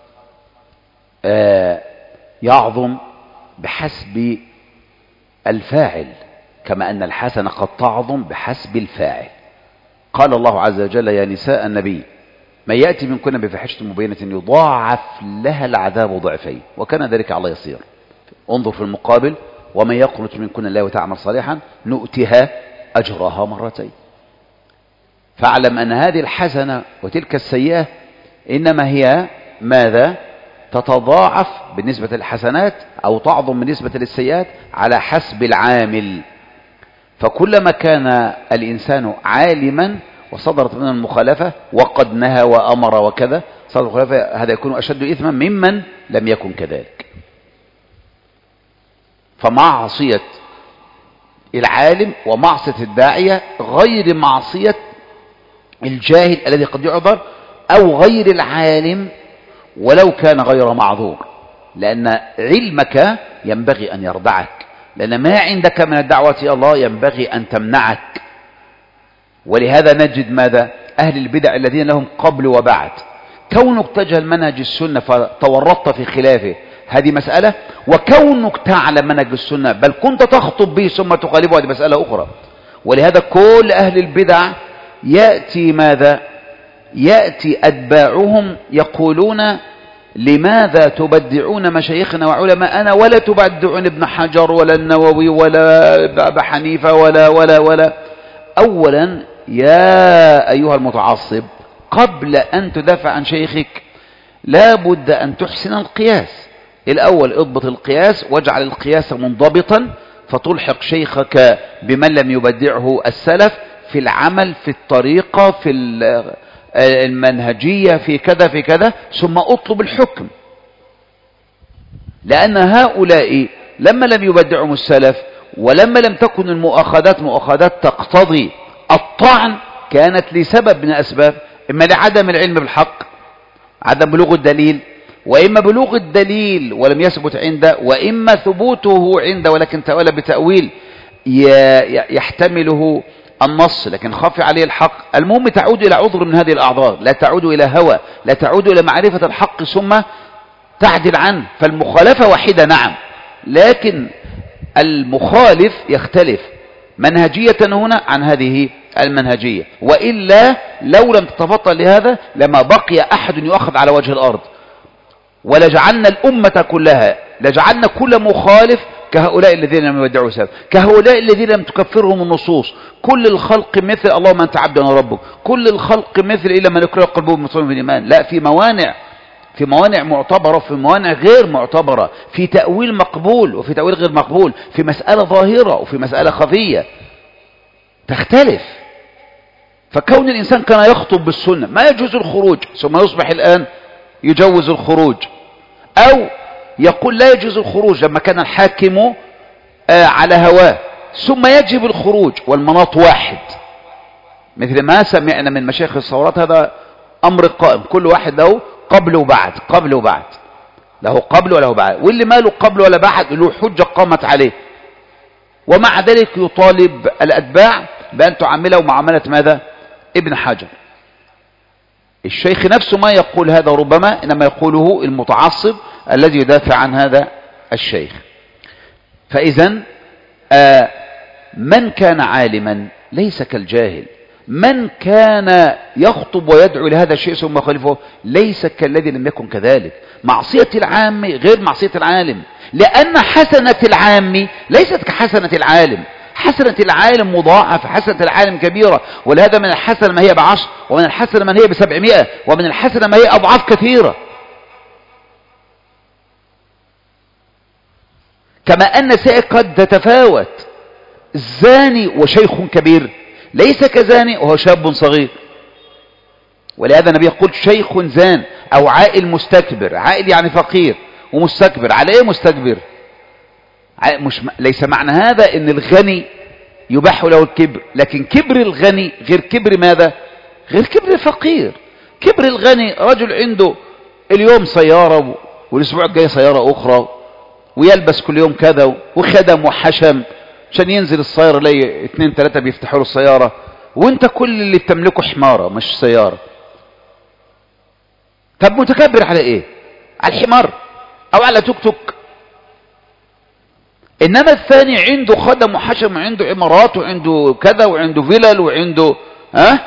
آه يعظم بحسب الفاعل، كما أن الحسنة قد تعظم بحسب الفاعل. قال الله عز وجل يا نساء النبي من يأتي منكن بفاحشة مبينة يضاعف لها العذاب ضعفين وكان ذلك على يسير. انظر في المقابل ومن يقنت منكن الله وتعمل صالحا نؤتها أجرها مرتين. فاعلم أن هذه الحسنة وتلك السيئة إنما هي ماذا؟ تتضاعف بالنسبة للحسنات أو تعظم بالنسبة للسيئات على حسب العامل. فكلما كان الإنسان عالما وصدرت منه المخالفة وقد نهى وأمر وكذا صدر المخالفة، هذا يكون أشد إثما ممن لم يكن كذلك. فمعصية العالم ومعصية الداعية غير معصية الجاهل الذي قد يعذر، أو غير العالم ولو كان غير معذور، لأن علمك ينبغي أن يردعك، لأن ما عندك من الدعوة إلى الله ينبغي أن تمنعك. ولهذا نجد ماذا؟ أهل البدع الذين لهم قبل وبعد، كونك تجهل منهج السنة فتورطت في خلافه هذه مسألة، وكونك تعلم منهج السنة بل كنت تخطب به ثم تخالفه هذه مسألة أخرى. ولهذا كل أهل البدع يأتي ماذا؟ يأتي أتباعهم يقولون لماذا تبدعون مشايخنا وعلماءنا ولا تبدعون ابن حجر ولا النووي ولا أبا حنيفة ولا ولا ولا أولا يا أيها المتعصب قبل أن تدافع عن شيخك لا بد أن تحسن القياس. الأول اضبط القياس واجعل القياس منضبطا فتلحق شيخك بمن لم يبدعه السلف، في العمل، في الطريقة، في المنهجية، في كذا في كذا، ثم اطلب الحكم. لأن هؤلاء لما لم يبدعهم السلف، ولما لم تكن المؤاخذات مؤاخذات تقتضي الطعن، كانت لسبب من الأسباب، إما لعدم العلم بالحق، عدم بلوغ الدليل، وإما بلوغ الدليل ولم يثبت عنده، وإما ثبوته عنده ولكن تأول بتأويل يحتمله النص لكن خفي عليه الحق. المهم تعود إلى عذر من هذه الأعذار، لا تعود إلى هوى، لا تعود إلى معرفة الحق ثم تعدل عنه. فالمخالفة واحدة نعم، لكن المخالف يختلف منهجية هنا عن هذه المنهجية، وإلا لو لم تتفطن لهذا لما بقي أحد يؤخذ على وجه الأرض، ولجعلنا الأمة كلها، لجعلنا كل مخالف كهؤلاء الذين لم يبدعوا سبب، كهؤلاء الذين لم تكفرهم النصوص. كل الخلق مثل اللهم أنت عبدنا ربك، كل الخلق مثل إلا من يكره قلبه مطمئن بالإيمان. لا، في موانع، في موانع معتبرة وفي موانع غير معتبرة، في تأويل مقبول وفي تأويل غير مقبول، في مسألة ظاهرة وفي مسألة خفية تختلف. فكون الإنسان كان يخطب بالسنة ما يجوز الخروج، ثم يصبح الآن يجوز الخروج، أو يقول لا يجوز الخروج لما كان الحاكم على هواه، ثم يجب الخروج والمناط واحد، مثل ما سمعنا من مشايخ الثورات. هذا أمر قائم، كل واحد له قبل وبعد، قبل وبعد، له قبل وله بعد، واللي ما له قبل ولا بعد له حجة قامت عليه. ومع ذلك يطالب الأتباع بأن تعامله معاملة ماذا؟ ابن حجر. الشيخ نفسه ما يقول هذا ربما، إنما يقوله المتعصب الذي يدافع عن هذا الشيخ. فإذا آه من كان عالما ليس كالجاهل، من كان يخطب ويدعو لهذا الشيء ثم يخالفه ليس كالذي لم يكن كذلك. معصية العام غير معصية العالم، لأن حسنة العام ليست كحسنة العالم. حسنة العالم مضاعفة، حسنة العالم كبيرة، ولهذا من الحسنة ما هي بعشر، ومن الحسنة من هي بسبعمائة، ومن الحسنة ما هي أضعاف كثيرة. كما أن السائق قد تتفاوت، الزاني وشيخ كبير ليس كزاني وهو شاب صغير. ولهذا النبي يقول شيخ زان أو عائل مستكبر. عائل يعني فقير، ومستكبر على ايه مستكبر؟ مش ليس معنى هذا ان الغني يباح له الكبر، لكن كبر الغني غير كبر ماذا؟ غير كبر الفقير. كبر الغني رجل عنده اليوم سيارة والاسبوع الجاي سيارة اخرى، ويلبس كل يوم كذا، وخدم وحشم عشان ينزل السيارة ليه اتنين تلاتة بيفتحوا له السيارة، وانت كل اللي بتملكه حمارة مش سيارة. طب متكبر على ايه؟ على الحمار او على توك توك. انما الثاني عنده خدم وحشم وعنده عمارات وعنده كذا وعنده فلل وعنده ها.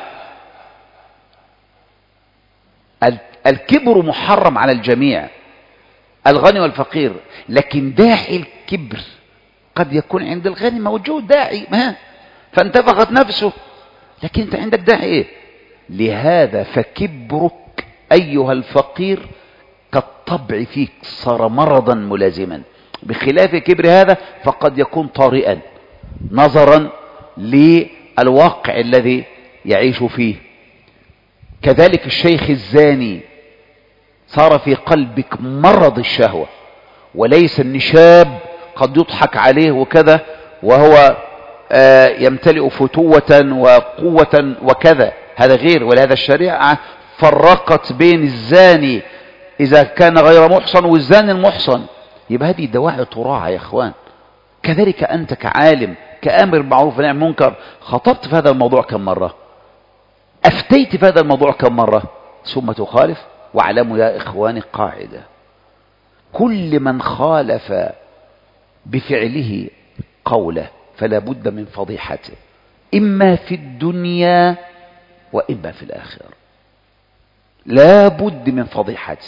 الكبر محرم على الجميع، الغني والفقير، لكن داعي الكبر قد يكون عند الغني موجود داعي ما فانتفخت نفسه، لكن انت عندك داعي ايه؟ لهذا فكبرك ايها الفقير كالطبع فيك صار مرضا ملازما، بخلاف كبر هذا فقد يكون طارئا نظرا للواقع الذي يعيش فيه. كذلك الشيخ الزاني صار في قلبك مرض الشهوة، وليس النشاب قد يضحك عليه وكذا وهو آه يمتلئ فتوة وقوة وكذا، هذا غير. ولهذا الشريعة فرقت بين الزاني إذا كان غير محصن والزاني المحصن، يبقى هذه دواعي تراعى يا إخوان. كذلك أنت كعالم كآمر بالمعروف ونهي عن المنكر، خطبت في هذا الموضوع كم مرة؟ أفتيت في هذا الموضوع كم مرة؟ ثم تخالف. واعلموا يا إخواني قاعدة، كل من خالف بفعله قوله فلا بد من فضيحته، إما في الدنيا وإما في الآخرة، لا بد من فضيحته.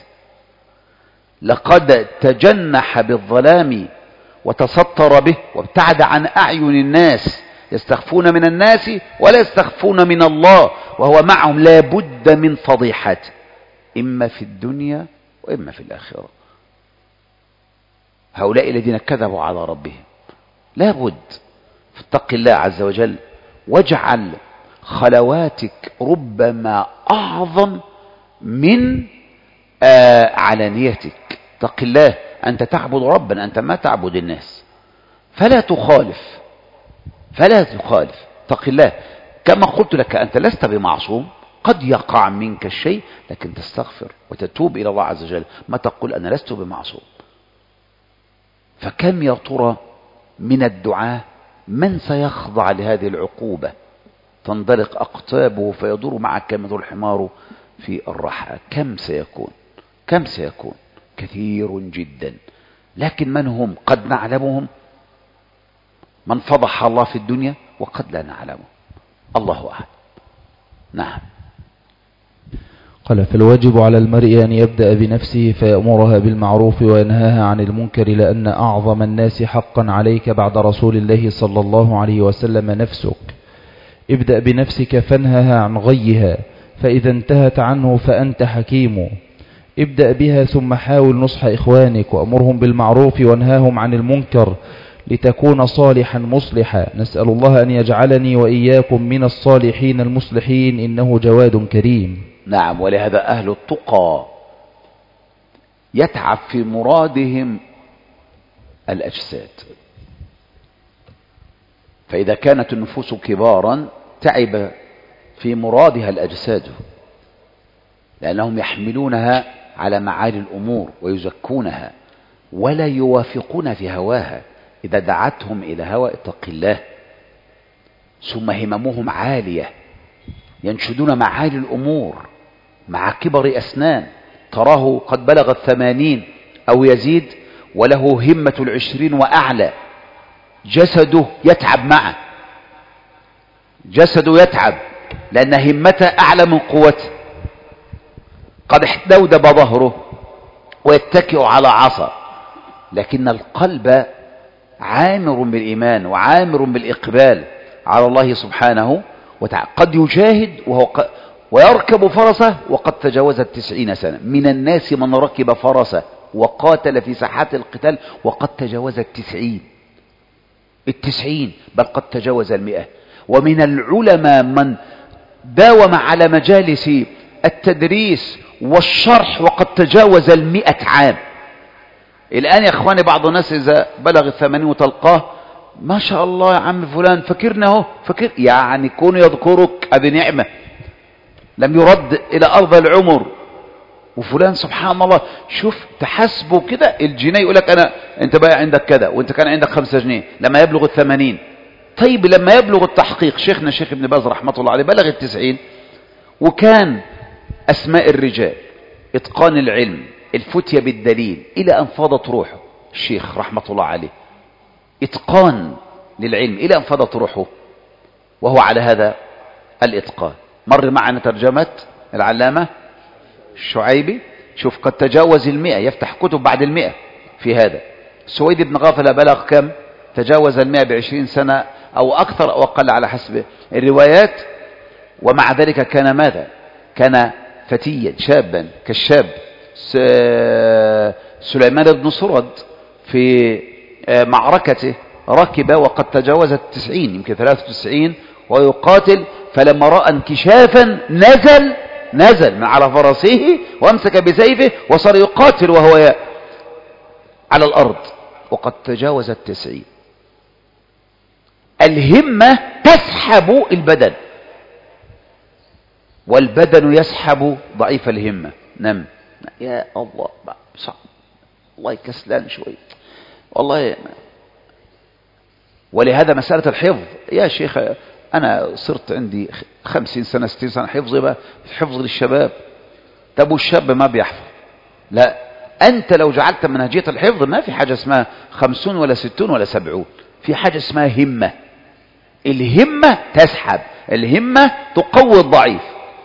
لقد تجنح بالظلام وتستر به وابتعد عن أعين الناس، يستخفون من الناس ولا يستخفون من الله وهو معهم، لا بد من فضيحته إما في الدنيا وإما في الآخرة. هؤلاء الذين كذبوا على ربهم لا بد. فاتق الله عز وجل واجعل خلواتك ربما أعظم من آه علانيتك. اتق الله، أنت تعبد ربا، أنت ما تعبد الناس، فلا تخالف فلا تخالف اتق الله. كما قلت لك أنت لست بمعصوم، قد يقع منك الشيء لكن تستغفر وتتوب إلى الله عز وجل، ما تقول أنا لست بمعصوم. فكم يا ترى من الدعاة من سيخضع لهذه العقوبة، تندلق أقطابه فيدور معك كما يدور الحمار في الرحى. كم سيكون كم سيكون كثير جدا. لكن من هم؟ قد نعلمهم، من فضح الله في الدنيا، وقد لا نعلمه، الله أعلم. نعم. قال: فالواجب على المرء أن يبدأ بنفسه فيأمرها بالمعروف وينهاها عن المنكر، لأن أعظم الناس حقا عليك بعد رسول الله صلى الله عليه وسلم نفسك. ابدأ بنفسك فانهها عن غيها، فإذا انتهت عنه فأنت حكيم. ابدأ بها ثم حاول نصح إخوانك وأمرهم بالمعروف وانهاهم عن المنكر لتكون صالحا مصلحا. نسأل الله أن يجعلني وإياكم من الصالحين المصلحين، إنه جواد كريم. نعم. ولهذا أهل التقى يتعب في مرادهم الأجساد، فإذا كانت النفوس كبارا تعب في مرادها الأجساد، لأنهم يحملونها على معالي الأمور ويزكونها ولا يوافقون في هواها. إذا دعتهم إلى هوى اتق الله، ثم هممهم عالية، ينشدون معالي الأمور مع كبر أسنان، تراه قد بلغ الثمانين أو يزيد وله همة العشرين وأعلى، جسده يتعب معه، جسده يتعب لأن همته أعلى من قوته، قد احتدودب ظهره ويتكئ على عصا، لكن القلب عامر بالإيمان وعامر بالإقبال على الله سبحانه وتعالى. قد يجاهد وهو ق... ويركب فرسه وقد تجاوز التسعين سنة. من الناس من ركب فرسه وقاتل في ساحات القتال وقد تجاوز التسعين التسعين بل قد تجاوز المئة. ومن العلماء من داوم على مجالس التدريس والشرح وقد تجاوز المئة عام. الآن يا إخواني بعض الناس إذا بلغ الثمانين وتلقاه ما شاء الله يا عم فلان فكرنا هو فكر، يعني كون يذكرك أبي نعمة لم يرد إلى أرض العمر. وفلان سبحان الله شوف تحسبه كده الجنيه يقول لك أنا أنت بقى عندك كذا وأنت كان عندك خمسة جنيه لما يبلغ الثمانين. طيب لما يبلغ التحقيق شيخنا الشيخ ابن باز رحمة الله عليه بلغ التسعين وكان أسماء الرجال، إتقان العلم، الفتية بالدليل، إلى أن فاضت روحه الشيخ رحمة الله عليه، إتقان للعلم إلى أن فاضت روحه وهو على هذا الإتقان. مر معنا ترجمة العلامة الشعيبي، شوف قد تجاوز المئة، يفتح كتب بعد المئة في هذا. سويد بن غافلة بلغ كم؟ تجاوز المئة بعشرين سنة أو أكثر أو أقل على حسب الروايات، ومع ذلك كان ماذا؟ كان فتيا شابا كالشاب. سليمان بن سرد في معركته ركب وقد تجاوز التسعين يمكن ثلاثة وتسعين ويقاتل، فلما رأى انكشافا نزل نزل من على فرسه وامسك بسيفه وصار يقاتل وهو على الأرض وقد تجاوز التسعين. الهمة تسحب البدن والبدن يسحب ضعيف الهمة. نم يا الله صعب والله كسلان شوي والله. ولهذا مسألة الحفظ يا شيخ أنا صرت عندي خمسين سنة ستين سنة حفظ بقى حفظ للشباب. طب والشاب ما بيحفظ؟ لا، أنت لو جعلت منهجية الحفظ ما في حاجة اسمها خمسون ولا ستون ولا سبعون، في حاجة اسمها همة. الهمة تسحب، الهمة تقوي الضعيف،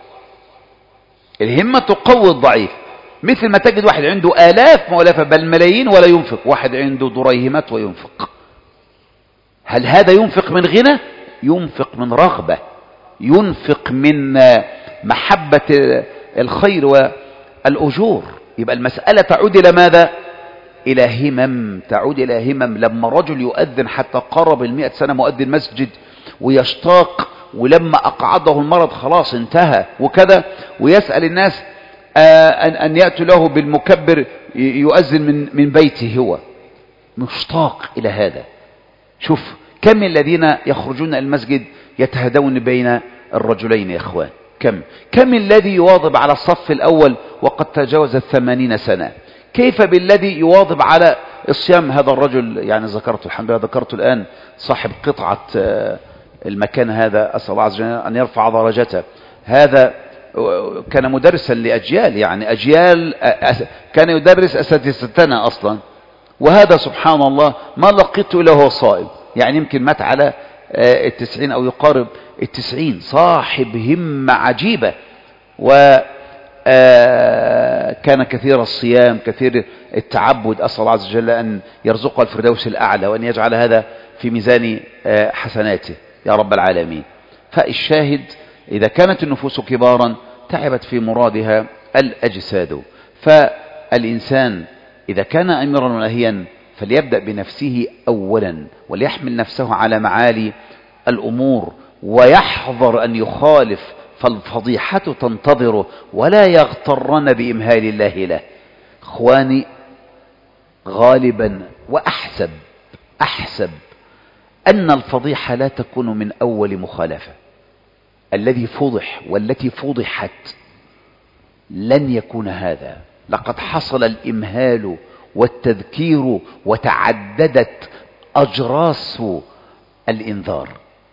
الهمة تقوي الضعيف. مثل ما تجد واحد عنده آلاف مؤلفة بل ملايين ولا ينفق، واحد عنده دريهمات وينفق. هل هذا ينفق من غنى؟ ينفق من رغبة، ينفق من محبة الخير والأجور. يبقى المسألة تعود إلى ماذا؟ إلى همم، تعود إلى همم. لما رجل يؤذن حتى قرب المئة سنة مؤذن مسجد ويشتاق ولما أقعده المرض خلاص انتهى وكذا، ويسأل الناس آه أن, أن يأتوا له بالمكبر يؤذن من, من بيته، هو مشتاق إلى هذا. شوف كم الذين يخرجون المسجد يتهدون بين الرجلين يا إخوان، كم كم الذي يواظب على الصف الأول وقد تجاوز الثمانين سنة، كيف بالذي يواظب على الصيام. هذا الرجل يعني ذكرته الحمد لله، ذكرته الآن صاحب قطعة المكان هذا، أسأل الله عز وجل أن يرفع درجته. هذا كان مدرسا لأجيال، يعني أجيال كان يدرس أساتذتنا أصلا، وهذا سبحان الله ما لقيته إلا هو صائم، يعني يمكن مات على التسعين أو يقارب التسعين، صاحب همة عجيبة، وكان كثير الصيام كثير التعبد. أسأل الله عز وجل أن يرزقه الفردوس الأعلى وأن يجعل هذا في ميزان حسناته يا رب العالمين. فالشاهد إذا كانت النفوس كبارا تعبت في مرادها الأجساد، فالإنسان إذا كان أميرا ونهيا فليبدأ بنفسه أولا، وليحمل نفسه على معالي الأمور، ويحذر أن يخالف، فالفضيحة تنتظره، ولا يغترن بإمهال الله له. إخواني غالبا وأحسب أحسب أن الفضيحة لا تكون من أول مخالفة. الذي فضح والتي فضحت لن يكون هذا، لقد حصل الإمهال والتذكير وتعددت أجراس الإنذار،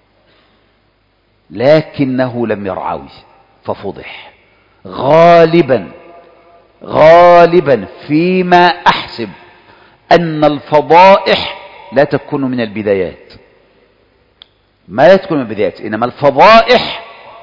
لكنه لم يرعوي ففضح. غالبا غالبا فيما أحسب أن الفضائح لا تكون من البدايات، ما لا تكون من البدايات، إنما الفضائح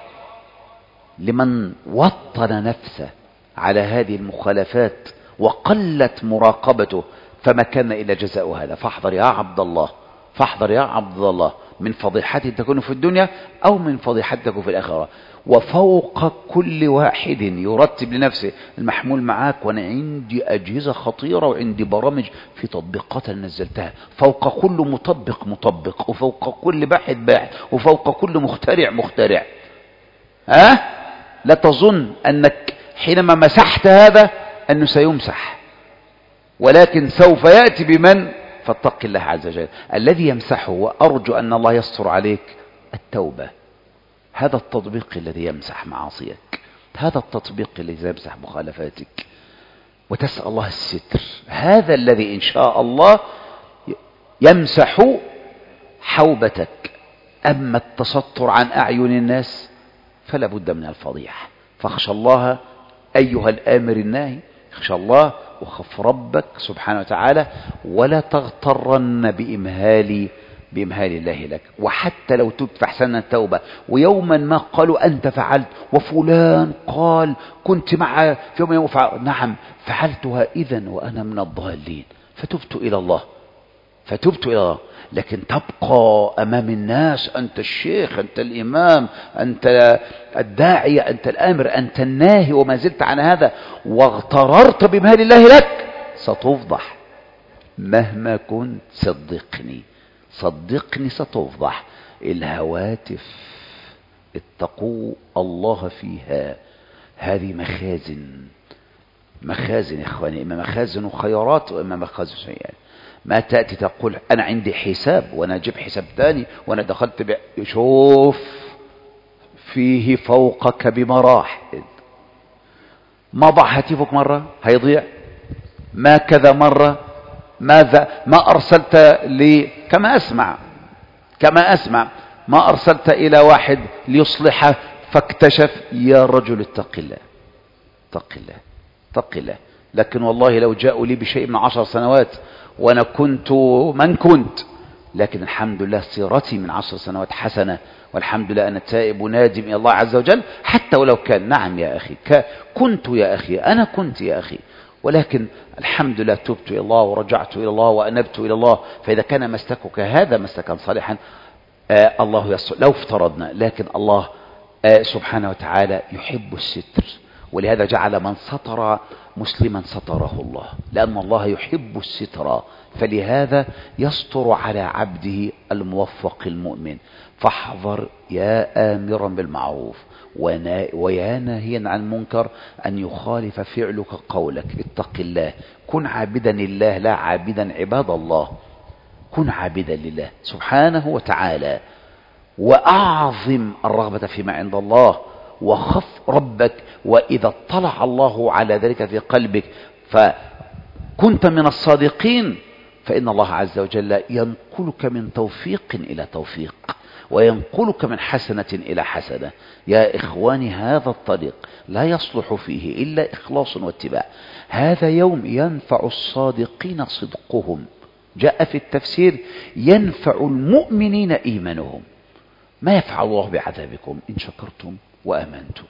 لمن وطن نفسه على هذه المخالفات وقلت مراقبته، فما كان إلا جزاء هذا. فاحذر يا عبد الله، فاحذر يا عبد الله من فضيحة تكون في الدنيا أو من فضيحة تكون في الآخرة. وفوق كل واحد يرتب لنفسه المحمول معاك، وأنا عندي أجهزة خطيرة وعندي برامج في تطبيقات أنا نزلتها، فوق كل مطبق مطبق، وفوق كل باحث باحث، وفوق كل مخترع مخترع. ها أه؟ لا تظن أنك حينما مسحت هذا أنه سيمسح، ولكن سوف يأتي بمن؟ فاتق الله عز وجل الذي يمسحه. وأرجو أن الله يستر عليك التوبة، هذا التطبيق الذي يمسح معاصيك، هذا التطبيق الذي يمسح مخالفاتك، وتسأل الله الستر، هذا الذي إن شاء الله يمسح حوبتك. أما التستر عن أعين الناس فلا بد من الفضيحة. فاخشى الله أيها الآمر الناهي، اخشى الله وخف ربك سبحانه وتعالى، ولا تغترن بإمهال بإمهال الله لك. وحتى لو تبت فاحسن التوبة، ويوما ما قالوا أنت فعلت وفلان قال كنت مع في يوم يوم فعل. نعم فعلتها إذن وأنا من الضالين، فتبت إلى الله فتبت إلى الله. لكن تبقى أمام الناس أنت الشيخ، أنت الإمام، أنت الداعية، أنت الآمر، أنت الناهي، وما زلت عن هذا واغتررت بمهال الله لك، ستفضح مهما كنت. صدقني صدقني ستفضح. الهواتف اتقوا الله فيها، هذه مخازن مخازن يا إخواني، إما مخازن خيرات وإما مخازن سيئات. ما تأتي تقول أنا عندي حساب وأنا أجيب حساب ثاني وأنا دخلت ب... شوف فيه فوقك بمراحل. ما ضع هاتفك مرة هيضيع، ما كذا مرة، ماذا ما أرسلت لي كما أسمع كما أسمع ما أرسلت إلى واحد ليصلحه فاكتشف. يا رجل اتق الله اتق الله اتق الله. لكن والله لو جاءوا لي بشيء من عشر سنوات وأنا كنت من كنت، لكن الحمد لله سيرتي من عشر سنوات حسنة، والحمد لله أنا تائب نادم إلى الله عز وجل. حتى ولو كان نعم يا أخي كنت يا أخي أنا كنت يا أخي، ولكن الحمد لله تبت إلى الله ورجعت إلى الله وأنبت إلى الله. فإذا كان مسلكك هذا مسلكا صالحا آه الله يصل لو افترضنا، لكن الله آه سبحانه وتعالى يحب الستر ولهذا جعل من ستر مسلما ستره الله، لأن الله يحب الستر، فلهذا يستر على عبده الموفق المؤمن. فاحذر يا آمرا بالمعروف ويا ناهيا عن المنكر أن يخالف فعلك قولك. اتق الله، كن عابدا لله لا عابدا عباد الله، كن عابدا لله سبحانه وتعالى، وأعظم الرغبة فيما عند الله، وخف ربك. وإذا اطلع الله على ذلك في قلبك فكنت من الصادقين، فإن الله عز وجل ينقلك من توفيق إلى توفيق، وينقلك من حسنة إلى حسنة. يا إخواني، هذا الطريق لا يصلح فيه إلا إخلاص واتباع. هذا يوم ينفع الصادقين صدقهم. جاء في التفسير ينفع المؤمنين إيمانهم. ما يفعل الله بعذابكم إن شكرتم وآمنتم.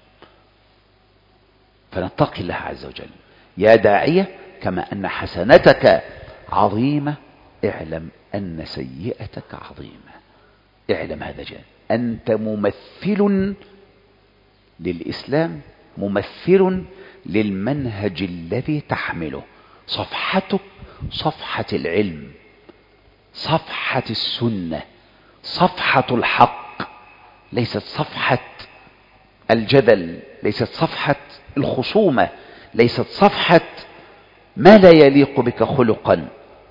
فنتقي الله عز وجل. يا داعية، كما أن حسنتك عظيمة، اعلم أن سيئتك عظيمة. اعلم هذا جانب، أنت ممثل للإسلام، ممثل للمنهج الذي تحمله. صفحتك صفحة العلم، صفحة السنة، صفحة الحق، ليست صفحة الجدل، ليست صفحة الخصومة، ليست صفحة ما لا يليق بك خلقا.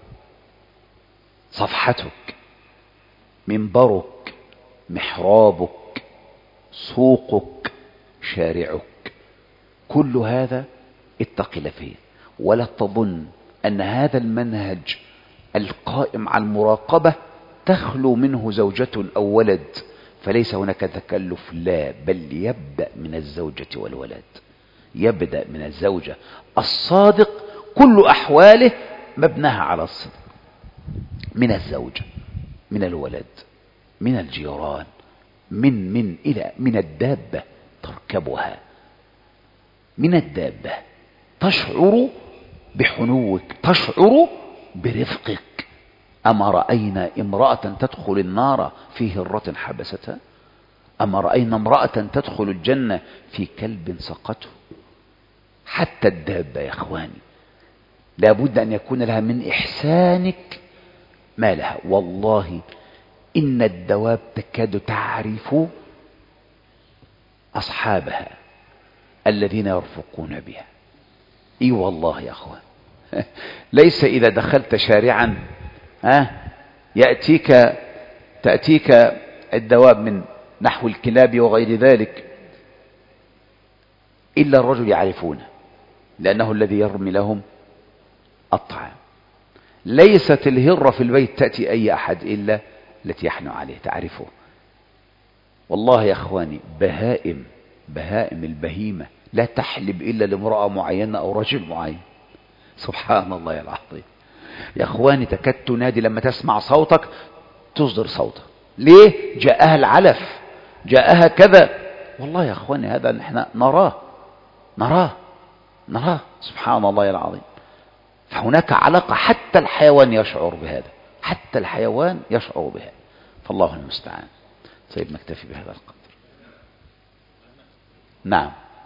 صفحتك، منبرك، محرابك، سوقك، شارعك، كل هذا اتق الله فيه. ولا تظن أن هذا المنهج القائم على المراقبة تخلو منه زوجة أو ولد، فليس هناك تكلف، لا، بل يبدأ من الزوجة والولد. يبدأ من الزوجة. الصادق كل أحواله مبناها على الصدق، من الزوجة، من الولد، من الجيران، من من إلى من الدابة تركبها، من الدابة تشعر بحنوك، تشعر برفقك. أما رأينا امرأة تدخل النار في هرة حبستها؟ أما رأينا امرأة تدخل الجنة في كلب سقته؟ حتى الدابة يا أخواني لابد أن يكون لها من إحسانك ما لها. والله إن الدواب تكاد تعرف أصحابها الذين يرفقون بها. اي والله يا أخوان. ليس إذا دخلت شارعا ها يأتيك تأتيك الدواب من نحو الكلاب وغير ذلك إلا الرجل يعرفونه، لأنه الذي يرمي لهم الطعام. ليست الهرة في البيت تأتي أي أحد إلا التي يحنو عليه تعرفه. والله يا أخواني بهائم بهائم البهيمة لا تحلب إلا لامرأة معينة أو رجل معين. سبحان الله العظيم يا أخواني، تكاد تنادي لما تسمع صوتك تصدر صوتك. ليه؟ جاءها العلف، جاءها كذا. والله يا أخواني هذا نحن نراه نراه نراه سبحان الله العظيم. فهناك علاقة، حتى الحيوان يشعر بهذا، حتى الحيوان يشعر بهذا. فالله المستعان. طيب نكتفي بهذا القدر. نعم.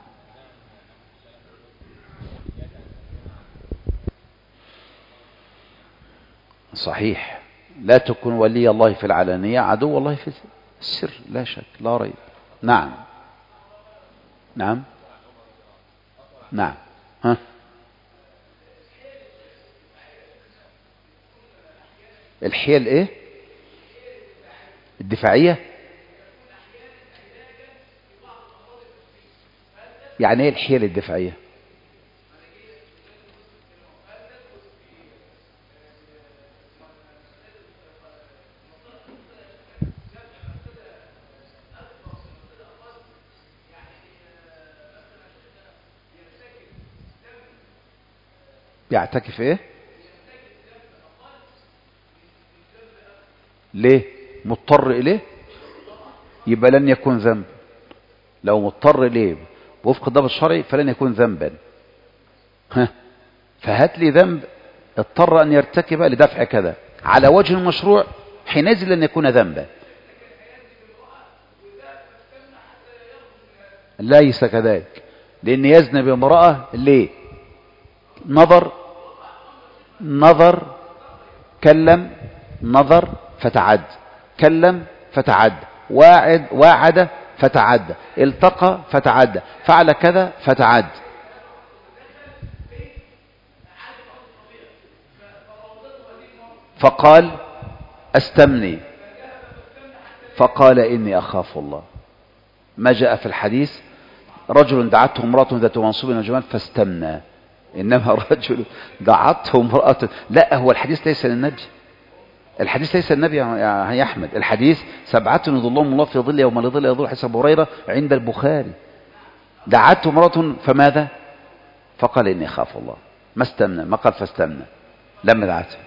صحيح، لا تكن ولي الله في العلانية عدو الله في السر، لا شك لا ريب. نعم نعم نعم. ها الحيل ايه؟ الدفاعية. يعني ايه الحيل الدفاعية؟ يعتكف ايه؟ ليه؟ مضطر اليه يبقى لن يكون ذنب. لو مضطر اليه وفق الضابط الشرعي فلن يكون ذنبا. ها فهات لي ذنب اضطر ان يرتكب لدفع كذا على وجه المشروع، حينئذ لن يكون ذنبا. ليس كذلك، لأن يزني بامرأة ليه؟ نظر نظر كلم نظر فتعد، كلم فتعد، واعد واعد فتعدى، التقى فتعدى، فعل كذا فتعد. فقال استمني، فقال إني أخاف الله. ما جاء في الحديث رجل دعته امرأة ذات منصب وجمال فاستمنى، إنما رجل دعته امرأة. لا، هو الحديث ليس للنبي، الحديث ليس النبي يا أحمد. الحديث سبعة يظلهم الله في ظل يوم لا ظل إلا ظل، حديث أبو هريرة عند البخاري. دعته امرأة فماذا؟ فقال إني أخاف الله، ما استمنى، ما قال فاستمنى لما دعته.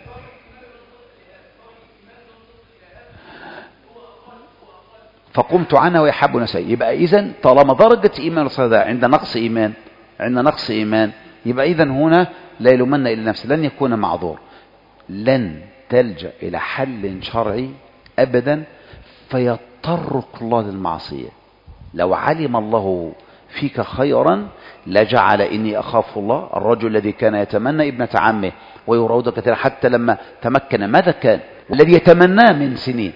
فقمت عنها ويحب نسائي. يبقى إذن طالما درجة إيمان الصلاة عند نقص إيمان، عند نقص إيمان، يبقى إذن هنا لا يلومن إلا نفسه، لن يكون معذور، لن تلجأ إلى حل شرعي أبدا فيضطرك الله للمعصية. لو علم الله فيك خيرا لجعل إني أخاف الله. الرجل الذي كان يتمنى ابنة عمه ويراود كثيرا حتى لما تمكن ماذا كان؟ الذي يتمناه من سنين.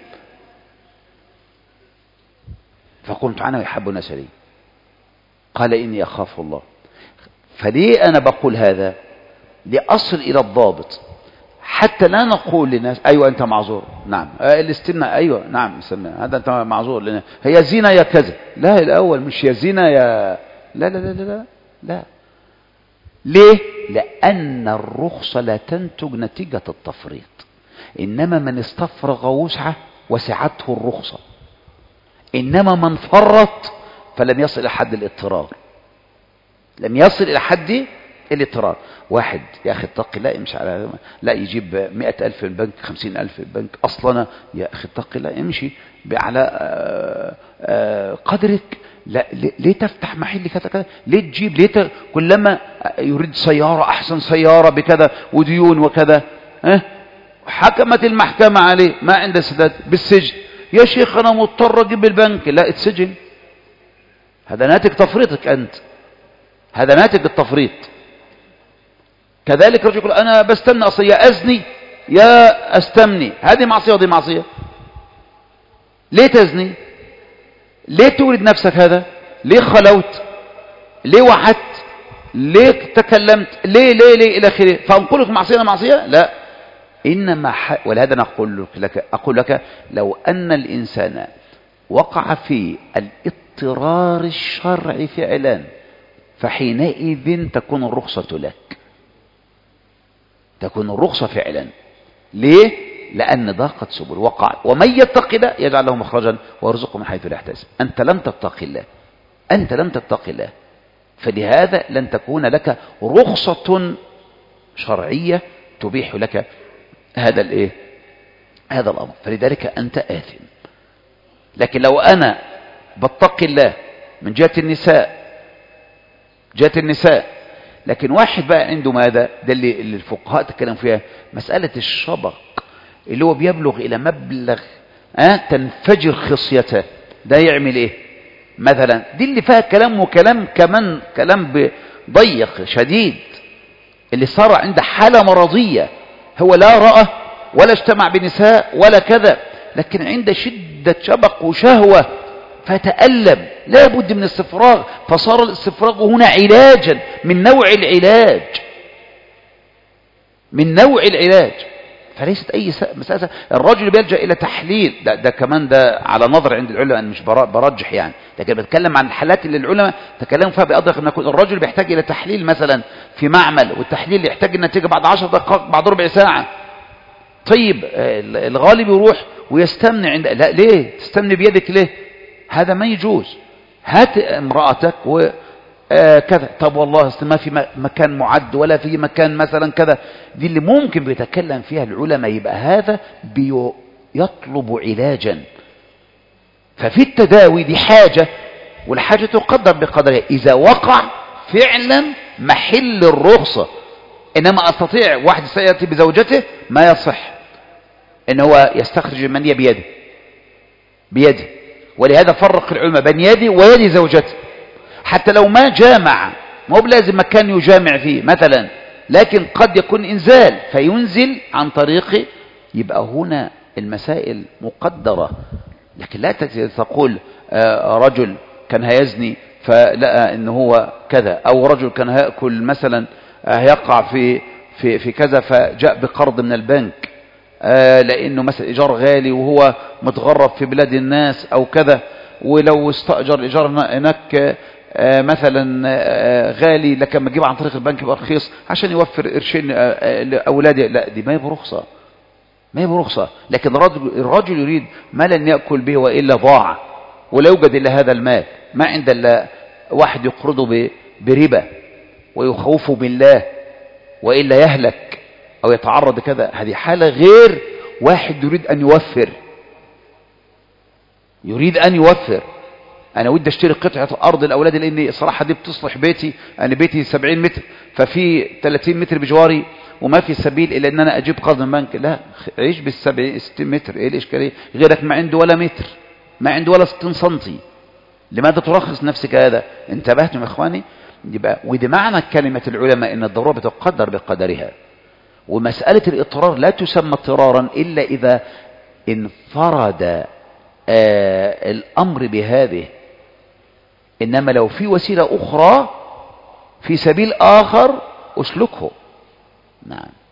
فقمت عنه يحب نسلي، قال إني أخاف الله. فليه أنا بقول هذا؟ لأصل إلى الضابط، حتى لا نقول للناس أيوة أنت معذور، نعم الاستمناء أيوة نعم هذا أنت معذور لأن هي زينة يا كذا. لا، الأول مش يا زينة يا لا لا لا لا لا. ليه؟ لأن الرخصة لا تنتج نتيجة التفريط، إنما من استفرغ وسعه وسعته الرخصة، إنما من فرط فلم يصل إلى حد الاضطرار، لم يصل إلى حد الاضطرار. واحد يا أخي اتقي الله امشي على لا يجيب مئة ألف في البنك، خمسين ألف في البنك، أصلا يا أخي اتقي الله امشي على قدرك. لا، ليه تفتح محل كذا كذا؟ ليه تجيب؟ ليه ت... كلما يريد سيارة أحسن سيارة بكذا وديون وكذا، ها؟ حكمت المحكمة عليه ما عنده سداد بالسجن. يا شيخ أنا مضطر أجيب البنك، لا اتسجن. هذا ناتج تفريطك أنت، هذا ناتج التفريط. كذلك رجل يقول أنا بستمنى أصلا يا أزني يا أستمني، هذه معصية ودي معصية. ليه تزني؟ ليه تورد نفسك هذا؟ ليه خلوت؟ ليه وحدت؟ ليه تكلمت؟ ليه ليه ليه إلى آخره؟ فأنقلك معصية معصية؟ لا، إنما ح... ولهذا أقول لك أقول لك لو أن الإنسان وقع في الاضطرار الشرعي فعلا فحينئذ تكون الرخصة لك، تكون الرخصة فعلا. ليه؟ لأن ضاقت سبل وقع. ومن يتق الله يجعل له مخرجا ويرزقه من حيث لا يحتسب. أنت لم تتق الله، أنت لم تتق الله، فلهذا لن تكون لك رخصة شرعية تبيح لك هذا الايه هذا الأمر، فلذلك أنت آثم. لكن لو أنا بتقي الله من جهة النساء، جهة النساء، لكن واحد بقى عنده ماذا؟ ده اللي الفقهاء تكلموا فيها، مسألة الشبق اللي هو بيبلغ إلى مبلغ أه؟ تنفجر خصيته، ده يعمل إيه مثلا؟ دي اللي فيها كلام، وكلام كمان كلام ضيق شديد، اللي صار عنده حالة مرضية، هو لا رأى ولا اجتمع بنساء ولا كذا، لكن عنده شدة شبق وشهوة فتألم، لا بد من استفراغ، فصار الاستفراغ هنا علاجا من نوع العلاج، من نوع العلاج، فليست أي مسألة. الرجل بيلجأ إلى تحليل، ده, ده كمان ده على نظر عند العلماء، أنا مش برجح يعني، لكن بتكلم عن الحالات اللي العلماء تكلموا فيها بأدق أن يكون الرجل بيحتاج إلى تحليل مثلا في معمل، والتحليل يحتاج النتيجة بعد عشر دقائق، بعد ربع ساعة. طيب الغالب يروح ويستمني عند، لا ليه تستمني بيدك ليه؟ هذا ما يجوز. هات امرأتك وكذا، طب والله ما في مكان معد ولا في مكان مثلا كذا، دي اللي ممكن بيتكلم فيها العلماء، يبقى هذا بيطلب علاجا. ففي التداوي دي حاجة، والحاجة تقدر بقدرها إذا وقع فعلا محل الرخصة. إنما أستطيع واحد سيأتي بزوجته ما يصح إن هو يستخرج المنية بيده بيده ولهذا فرق العلماء بين يدي ويد زوجته. حتى لو ما جامع، ما هو لازم مكان يجامع فيه مثلا، لكن قد يكون إنزال فينزل عن طريقه، يبقى هنا المسائل مقدرة. لكن لا تقول رجل كان هيزني فلقى ان هو كذا، او رجل كان هيأكل مثلا هيقع في في في كذا فجاء بقرض من البنك لانه مثلا ايجار غالي وهو متغرب في بلاد الناس او كذا، ولو استأجر ايجار هناك مثلا غالي لكن ما تجيب عن طريق البنك يبقى رخيص عشان يوفر قرشين لاولاده، لا دي ما هي برخصه، ما هي برخصه. لكن الرجل الرجل يريد مالا يأكل به والا ضاع، ولا يوجد الا هذا المال، ما عند الا واحد يقرضه بربا ويخوفه بالله والا يهلك او يتعرض كذا، هذه حاله غير واحد يريد ان يوفر، يريد ان يوفر. انا ودي اشتري قطعه ارض لاولادي لان صراحه دي بتصلح بيتي، انا بيتي سبعين متر ففي ثلاثين متر بجواري وما في سبيل الا ان انا اجيب قرض من البنك. لا، عيش بالسبعين ستين متر، ايه الاشكاليه؟ غيرك ما عنده ولا متر، ما عنده ولا ستين سنتي، لماذا ترخص نفسك هذا؟ انتبهتم يا اخواني؟ يبقى ودي معنى كلمه العلماء ان الضروره بتقدر بقدرها. ومساله الاضطرار لا تسمى اضطرارا الا اذا انفرد آه الامر بهذه، انما لو في وسيله اخرى في سبيل اخر اسلكه. نعم.